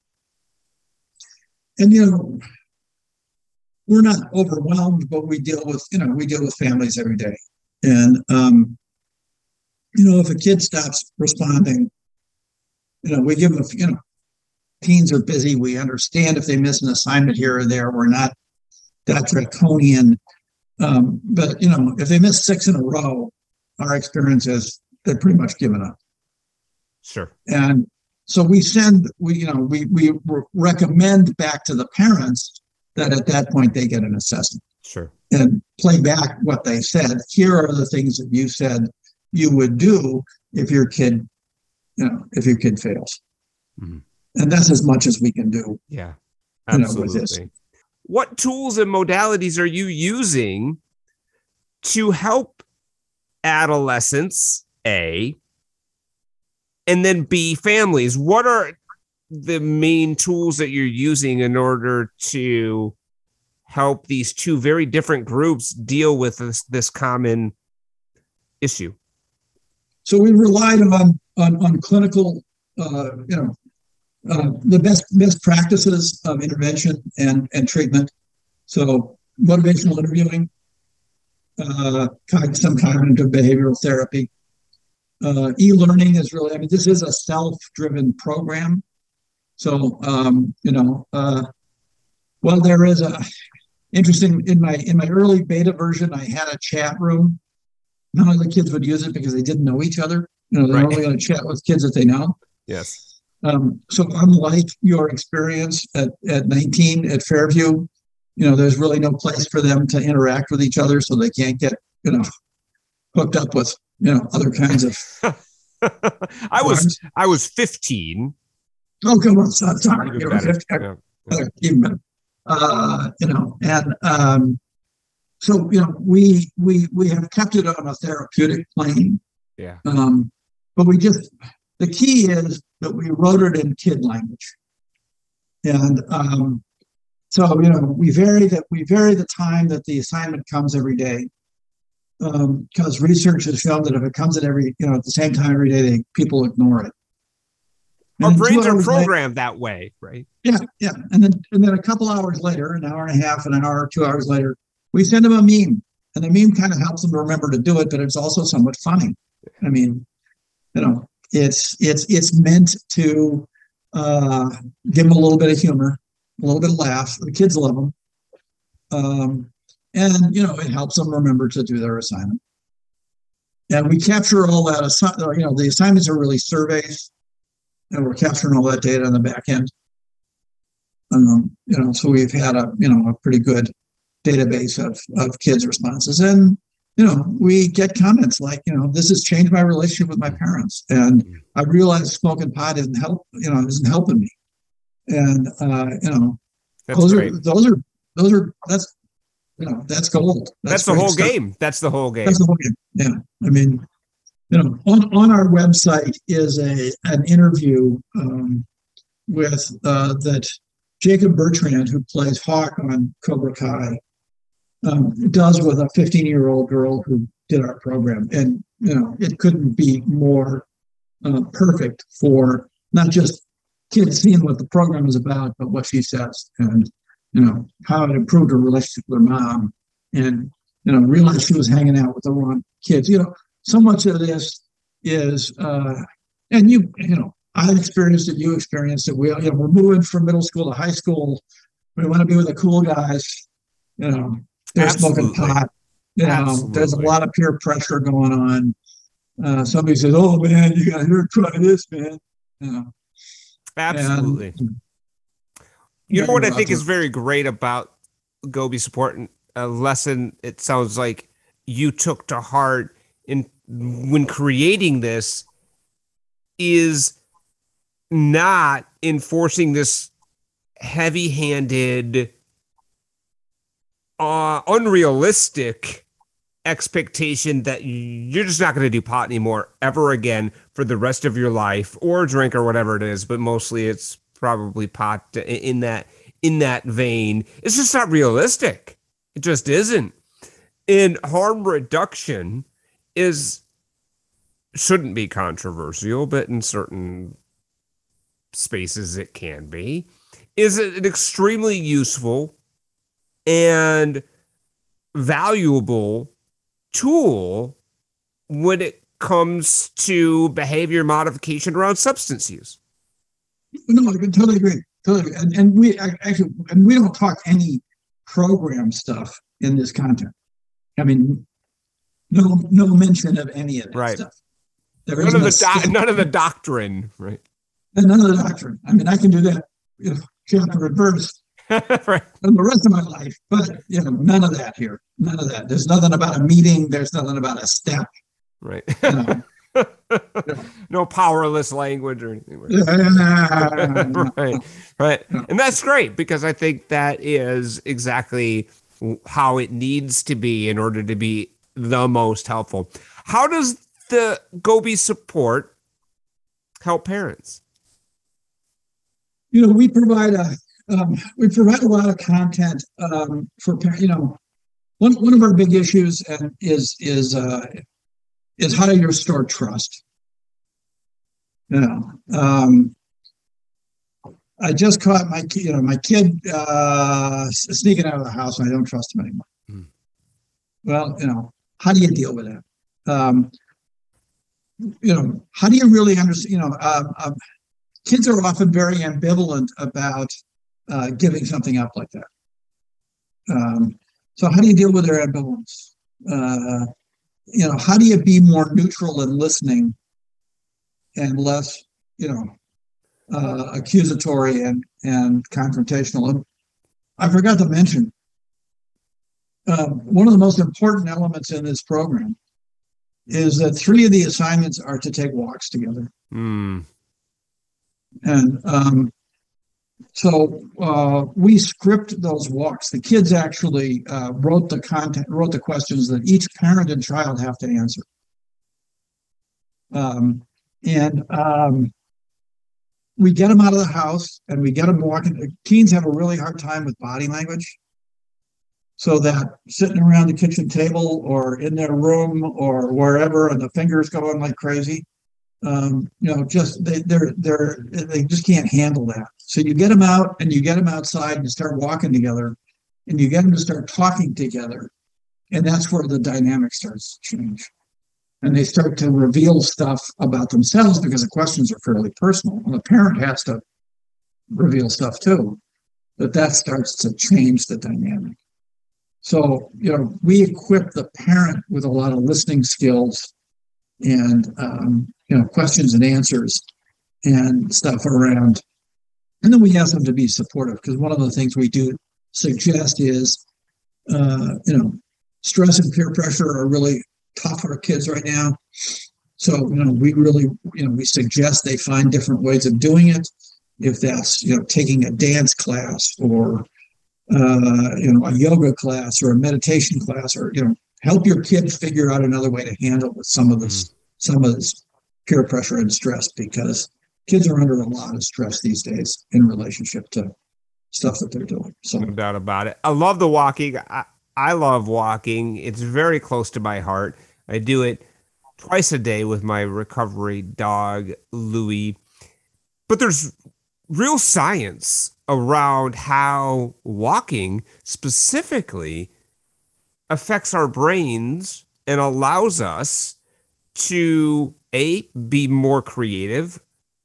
And, you know, we're not overwhelmed, but we deal with, you know, we deal with families every day. And, um, you know, if a kid stops responding, you know, we give them, a, you know, teens are busy. We understand if they miss an assignment here or there. We're not that draconian. Um, but, you know, if they miss six in a row, our experience is they're pretty much given up. Sure. And so we send, we, you know, we, we recommend back to the parents that at that point they get an assessment. Sure. And play back what they said. Here are the things that you said you would do if your kid, you know, if your kid fails. Mm-hmm. And that's as much as we can do. Yeah, absolutely. You know, with this. What tools and modalities are you using to help adolescents, A, and then B, families? What are the main tools that you're using in order to help these two very different groups deal with this, this common issue? So we relied on on, on clinical, uh, you know, uh, the best best practices of intervention and and treatment. So motivational interviewing, uh, some cognitive behavioral therapy, uh, e-learning is really. I mean, this is a self-driven program. So um, you know, uh, well, there is a interesting in my in my early beta version. I had a chat room. None of the kids would use it because they didn't know each other. You know, they're right. only going to chat with kids that they know. Yes. Um, so unlike your experience at, at nineteen at Fairview, you know, there's really no place for them to interact with each other, so they can't get, you know, hooked up with, you know, other kinds of. I was I was fifteen. Oh, come on, sorry, sorry. Even You better. know, Yeah. Yeah. Even better. Uh, you know, and um, so you know, we we we have kept it on a therapeutic plane. Yeah. Um, but we just the key is that we wrote it in kid language, and um, so you know we vary that we vary the time that the assignment comes every day, because um, research has shown that if it comes at every you know at the same time every day, they, people ignore it. Our brains are programmed later, that way, right? Yeah, yeah. And then and then a couple hours later, an hour and a half, an hour, two hours later, we send them a meme. And the meme kind of helps them remember to do it, but it's also somewhat funny. I mean, you know, it's it's it's meant to uh, give them a little bit of humor, a little bit of laugh. The kids love them. Um, and, you know, it helps them remember to do their assignment. And we capture all that, assi- you know, the assignments are really surveys. And we're capturing all that data on the back end. Um, you know, so we've had a, you know, a pretty good database of, of kids' responses. And, you know, we get comments like, you know, this has changed my relationship with my parents. And I realized smoking pot isn't help, you know, isn't helping me. And, uh, you know, that's those great. are, those are, those are, that's, you know, that's gold. That's, that's the whole stuff. game. That's the whole game. That's the whole game. Yeah. I mean, you know, on, on our website is a an interview um, with uh, that Jacob Bertrand, who plays Hawk on Cobra Kai, um, does with a fifteen-year-old girl who did our program. And, you know, it couldn't be more uh, perfect for not just kids seeing what the program is about, but what she says and, you know, how it improved her relationship with her mom and, you know, realized she was hanging out with the wrong kids, you know. So much of this is, uh, and you, you know, I experienced it, you experienced it. We, you know, we're moving from middle school to high school. We want to be with the cool guys. You know, they're Absolutely. smoking pot. You know, Absolutely. There's a lot of peer pressure going on. Uh, somebody says, "Oh man, you got to try this, man." You know, Absolutely. And, you know what I think is very great about Go Be Support, a lesson it sounds like you took to heart in when creating this is not enforcing this heavy-handed, uh, unrealistic expectation that you're just not going to do pot anymore ever again for the rest of your life, or drink or whatever it is, but mostly it's probably pot in that in that vein. It's just not realistic. It just isn't. And harm reduction is shouldn't be controversial, but in certain spaces it can be, is an extremely useful and valuable tool when it comes to behavior modification around substance use. No, I can totally agree. Totally. And, and we actually, and we don't talk any program stuff in this content. I mean, no, no mention of any of that right. stuff. There none of the do- none of the doctrine, right? And none of the doctrine. I mean, I can do that, you know, chapter and verse right. for the rest of my life, but you know, none of that here. None of that. There's nothing about a meeting. There's nothing about a step. Right. You know. No powerless language or anything. Right. right. Right. And that's great because I think that is exactly how it needs to be in order to be the most helpful. How does the Goby support help parents? You know, we provide a um, we provide a lot of content um, for parents. You know, one one of our big issues and is is uh, is how do you restore trust? You know, um, I just caught my you know my kid uh, sneaking out of the house, and I don't trust him anymore. Mm. Well, you know, how do you deal with that? Um, you know, how do you really understand? You know, um, um, kids are often very ambivalent about uh, giving something up like that. Um, so, how do you deal with their ambivalence? Uh, you know, how do you be more neutral in listening and less, you know, uh, accusatory and and confrontational? And I forgot to mention um, one of the most important elements in this program is that three of the assignments are to take walks together. Mm. And um, so uh, we script those walks. The kids actually uh, wrote the content, wrote the questions that each parent and child have to answer. Um, and um, we get them out of the house and we get them walking. Teens have a really hard time with body language. So that sitting around the kitchen table or in their room or wherever, and the fingers going like crazy, um, you know, just they they're they're they just can't handle that. So you get them out and you get them outside and you start walking together, and you get them to start talking together, and that's where the dynamic starts to change, and they start to reveal stuff about themselves because the questions are fairly personal, and the parent has to reveal stuff too. But that starts to change the dynamic. So, you know, we equip the parent with a lot of listening skills and, um, you know, questions and answers and stuff around. And then we ask them to be supportive, because one of the things we do suggest is, uh, you know, stress and peer pressure are really tough for kids right now. So, you know, we really, you know, we suggest they find different ways of doing it. If that's, you know, taking a dance class or Uh, you know, a yoga class or a meditation class, or, you know, help your kid figure out another way to handle with some of this, mm. some of this peer pressure and stress, because kids are under a lot of stress these days in relationship to stuff that they're doing. So, no doubt about it. I love the walking. I, I love walking. It's very close to my heart. I do it twice a day with my recovery dog, Louie. But there's real science around how walking specifically affects our brains and allows us to A, be more creative,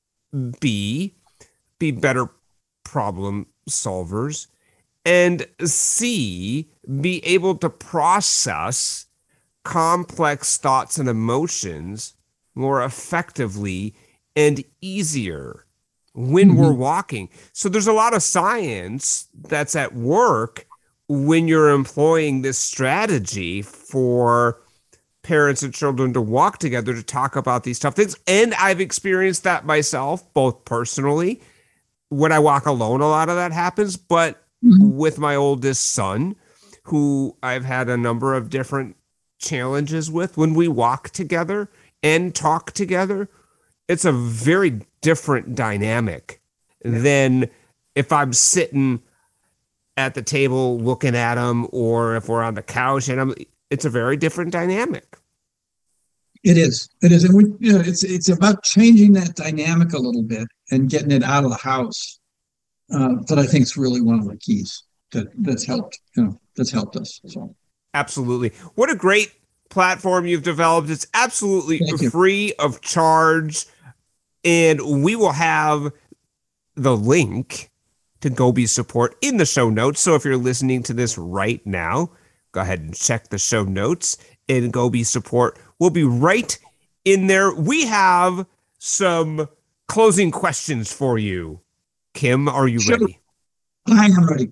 B, be better problem solvers, and C, be able to process complex thoughts and emotions more effectively and easier when mm-hmm. we're walking. So there's a lot of science that's at work when you're employing this strategy for parents and children to walk together to talk about these tough things. And I've experienced that myself, both personally. When I walk alone, a lot of that happens, but mm-hmm. with my oldest son, who I've had a number of different challenges with, when we walk together and talk together, it's a very different dynamic yeah. than if I'm sitting at the table looking at them, or if we're on the couch and I'm, it's a very different dynamic. It is. It is. And we, you know, it's, it's about changing that dynamic a little bit and getting it out of the house. Uh, that I think is really one of the keys that that's helped, you know, that's helped us. So. Absolutely. What a great platform you've developed. It's absolutely free of charge. And we will have the link to Goby support in the show notes. So if you're listening to this right now, go ahead and check the show notes, and Goby support will be right in there. We have some closing questions for you. Kim, are you sure. ready? I am ready.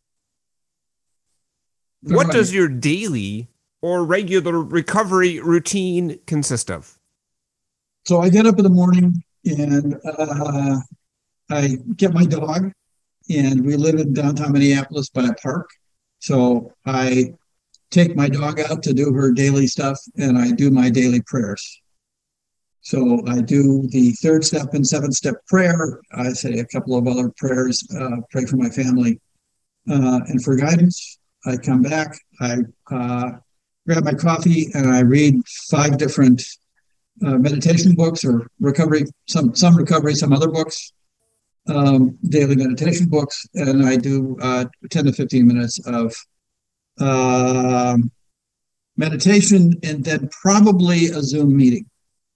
Go what ahead. Does your daily or regular recovery routine consist of? So I get up in the morning and uh, I get my dog, and we live in downtown Minneapolis by a park. So I take my dog out to do her daily stuff, and I do my daily prayers. So I do the third step and seventh step prayer. I say a couple of other prayers, uh, pray for my family uh, and for guidance. I come back, I uh, grab my coffee, and I read five different uh, meditation books or recovery, some some recovery, some other books, um, daily meditation books, and I do uh, ten to fifteen minutes of uh, meditation, and then probably a Zoom meeting.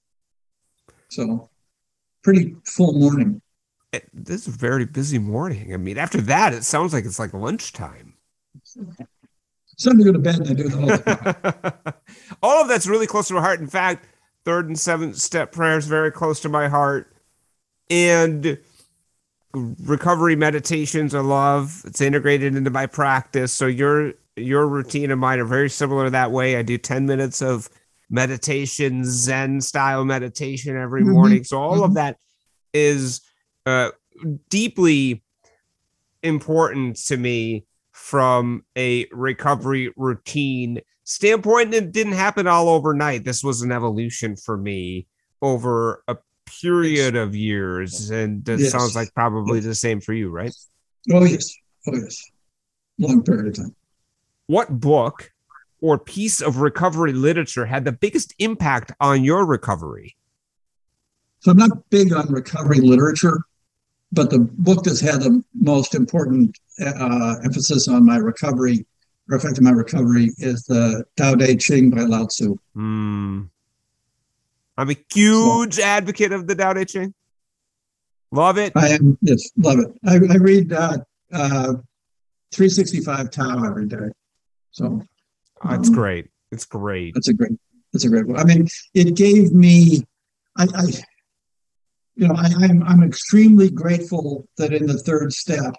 So pretty full morning. It, this is a very busy morning. I mean, after that, it sounds like it's like lunchtime. Some to go to bed and I do the whole thing. All of that's really close to my heart. In fact, third and seventh step prayer is very close to my heart. And recovery meditations I love. It's integrated into my practice. So your your routine and mine are very similar that way. I do ten minutes of meditation, Zen style meditation every Mm-hmm. morning. So all Mm-hmm. of that is uh, deeply important to me from a recovery routine standpoint. It didn't happen all overnight. This was an evolution for me over a period of years. And it Yes. sounds like probably Yes. the same for you, right? Oh, yes. Oh, yes. Long period of time. What book or piece of recovery literature had the biggest impact on your recovery? So I'm not big on recovery literature, but the book that's had the most important uh, emphasis on my recovery or affected my recovery is the Tao Te Ching by Lao Tzu. Hmm. I'm a huge so, advocate of the Tao Te Ching. Love it. I am, yes, love it. I, I read uh, uh, three sixty-five Tao every day. So oh, it's um, great. It's great. It's a great, it's a great book. I mean, it gave me, I, I you know, I, I'm I'm extremely grateful that in the third step,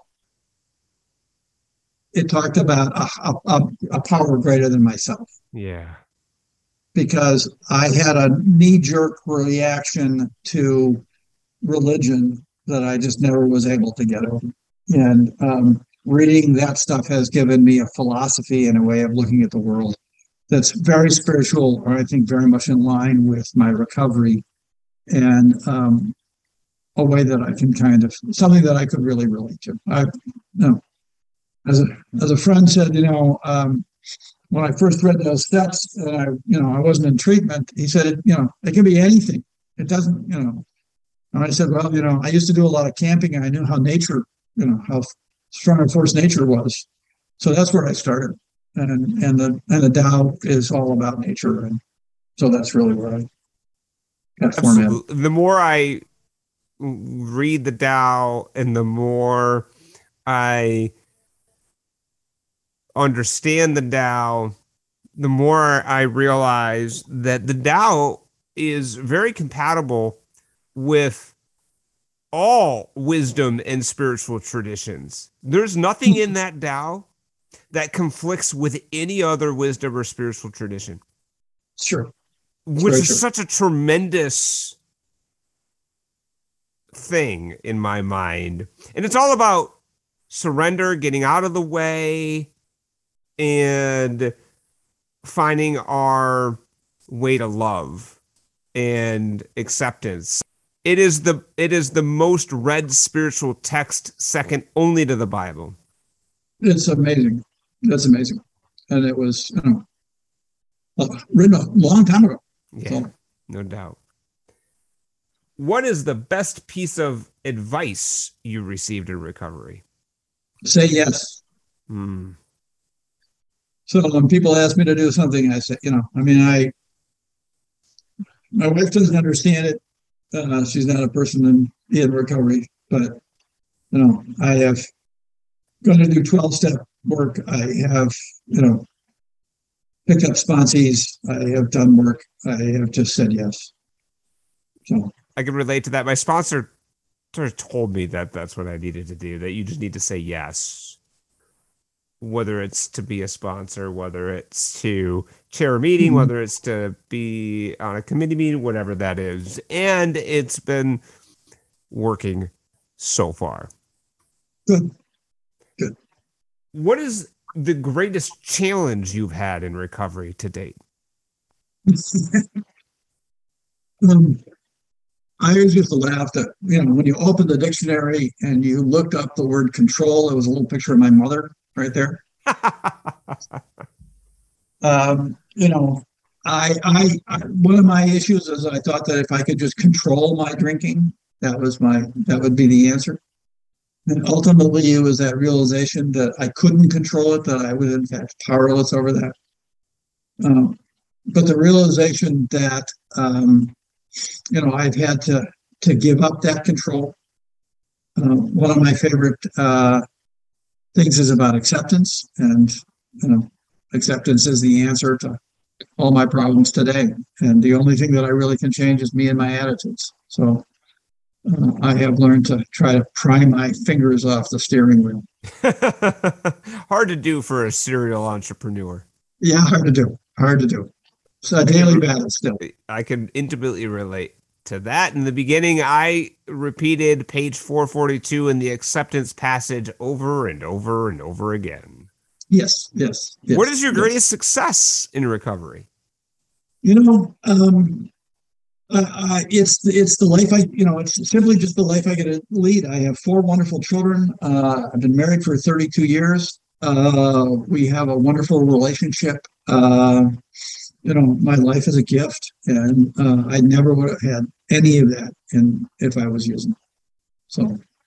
it talked about a, a, a power greater than myself. Yeah. Because I had a knee-jerk reaction to religion that I just never was able to get over. And um, reading that stuff has given me a philosophy and a way of looking at the world that's very spiritual, or I think very much in line with my recovery, and um, a way that I can kind of, something that I could really relate to. I, you know, as a, as a friend said, you know, um, when I first read those steps, and I, you know, I wasn't in treatment, he said, it, you know, it can be anything. It doesn't, you know. And I said, well, you know, I used to do a lot of camping, and I knew how nature, you know, how strong a force nature was. So that's where I started. And and the and the Tao is all about nature, and so that's really where I got formatted. The more I read the Tao, and the more I understand the Tao, the more I realize that the Tao is very compatible with all wisdom and spiritual traditions. There's nothing in that Tao that conflicts with any other wisdom or spiritual tradition. Sure. Which is true. Such a tremendous thing in my mind. And it's all about surrender, getting out of the way, and finding our way to love and acceptance. It is the it is the most read spiritual text, second only to the Bible. It's amazing. That's amazing. And it was, you know, written a long time ago. Yeah, so. No doubt. What is the best piece of advice you received in recovery? Say yes. Hmm. So when people ask me to do something, I say, you know, I mean, I, my wife doesn't understand it. Uh, she's not a person in, in recovery, but, you know, I have gone to do twelve-step work. I have, you know, picked up sponsees. I have done work. I have just said yes. So I can relate to that. My sponsor sort of told me that that's what I needed to do, that you just need to say yes. Whether it's to be a sponsor, whether it's to chair a meeting, mm-hmm. whether it's to be on a committee meeting, whatever that is. And it's been working so far. Good. Good. What is the greatest challenge you've had in recovery to date? um, I always used to laugh that, you know, when you opened the dictionary and you looked up the word control, it was a little picture of my mother right there. um, you know, I, I, I, one of my issues is I thought that if I could just control my drinking, that was my, that would be the answer. And ultimately, it was that realization that I couldn't control it, that I was in fact powerless over that. Um, but the realization that, um, you know, I've had to to give up that control. Uh, one of my favorite uh, things is about acceptance, and you know, acceptance is the answer to all my problems today. And the only thing that I really can change is me and my attitudes. So uh, I have learned to try to pry my fingers off the steering wheel. Hard to do for a serial entrepreneur. Yeah, hard to do. Hard to do. It's a daily battle still. I can intimately relate to that. In the beginning, I repeated page four forty-two in the acceptance passage over and over and over again. Yes, yes. yes what is your yes. greatest success in recovery? You know, um, uh, uh, it's it's the life I, you know, it's simply just the life I get to lead. I have four wonderful children. Uh, I've been married for thirty-two years. Uh, we have a wonderful relationship. Uh, you know, my life is a gift, and uh, I never would have had any of that in if I was using it. So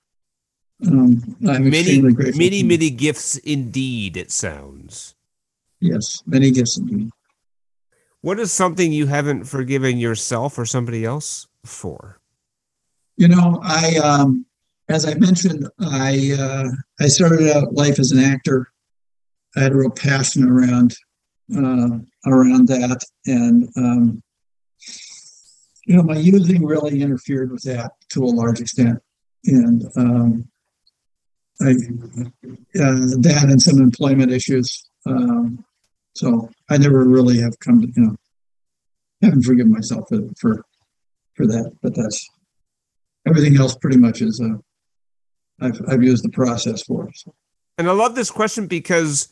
um, I'm many, extremely grateful. Many, many gifts indeed, it sounds. Yes, many gifts indeed. What is something you haven't forgiven yourself or somebody else for? You know, I, um, as I mentioned, I uh, I started out life as an actor. I had a real passion around uh, around that, and um, you know, my using really interfered with that to a large extent, and um, I uh, that and some employment issues. Um, so I never really have come to, you know, haven't forgiven myself for for, for that. But that's everything else. Pretty much is uh, I've I've used the process for. So. And I love this question because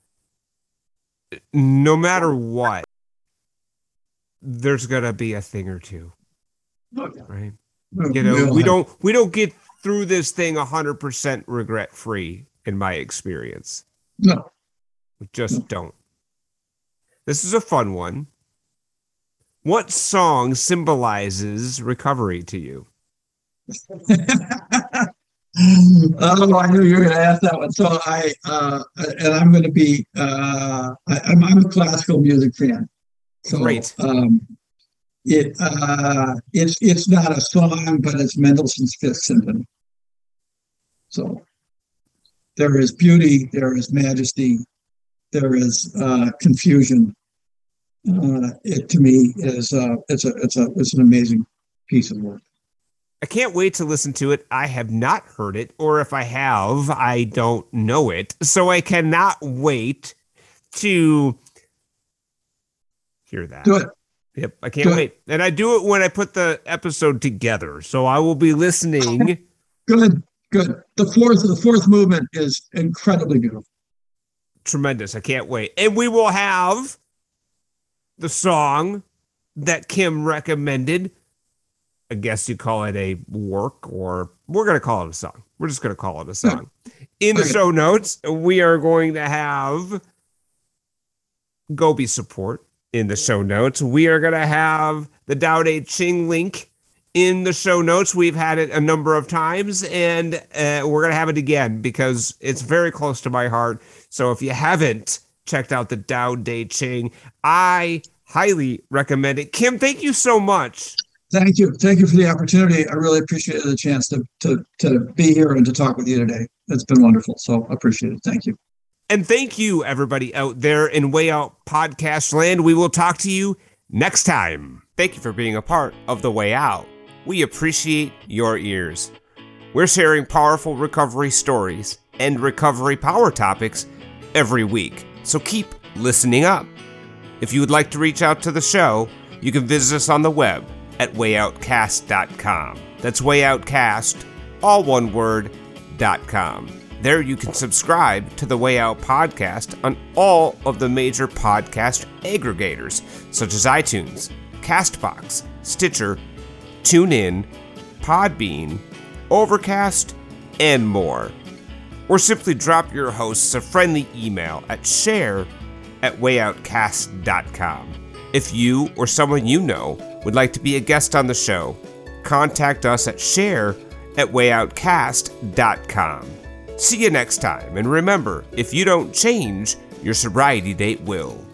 no matter what, there's gonna be a thing or two, oh, yeah. right? Oh, you know, we, we have... don't we don't get through this thing a hundred percent regret free. In my experience, no, we just no. don't. This is a fun one. What song symbolizes recovery to you? Oh, I knew you were going to ask that one. So I, uh, and I'm going to be, uh, I, I'm, I'm a classical music fan. So, Great. Um, it, uh, it's, it's not a song, but it's Mendelssohn's Fifth Symphony. So there is beauty, there is majesty, there is uh, confusion. Uh, it to me is, uh, it's a, it's a, it's an amazing piece of work. I can't wait to listen to it. I have not heard it, or if I have, I don't know it. So I cannot wait to hear that. Do it. Yep, I can't do wait. It. And I do it when I put the episode together. So I will be listening. Good, good. The fourth, the fourth movement is incredibly beautiful. Tremendous. I can't wait. And we will have the song that Kim recommended. I guess you call it a work, or we're going to call it a song. We're just going to call it a song. In the show notes, we are going to have Gobi support in the show notes. We are going to have the Tao Te Ching link in the show notes. We've had it a number of times, and uh, we're going to have it again because it's very close to my heart. So if you haven't checked out the Tao Te Ching, I highly recommend it. Kim, thank you so much. Thank you. Thank you for the opportunity. I really appreciate the chance to, to, to be here and to talk with you today. It's been wonderful. So I appreciate it. Thank you. And thank you, everybody out there in Way Out Podcast Land. We will talk to you next time. Thank you for being a part of The Way Out. We appreciate your ears. We're sharing powerful recovery stories and recovery power topics every week. So keep listening up. If you would like to reach out to the show, you can visit us on the web at way out cast dot com. That's wayoutcast, all one word, dot com. There you can subscribe to the Way Out podcast on all of the major podcast aggregators, such as iTunes, CastBox, Stitcher, TuneIn, Podbean, Overcast, and more. Or simply drop your hosts a friendly email at share at wayoutcast dot com. If you or someone you know would like to be a guest on the show, contact us at share at wayoutcast dot com. See you next time, and remember, if you don't change, your sobriety date will.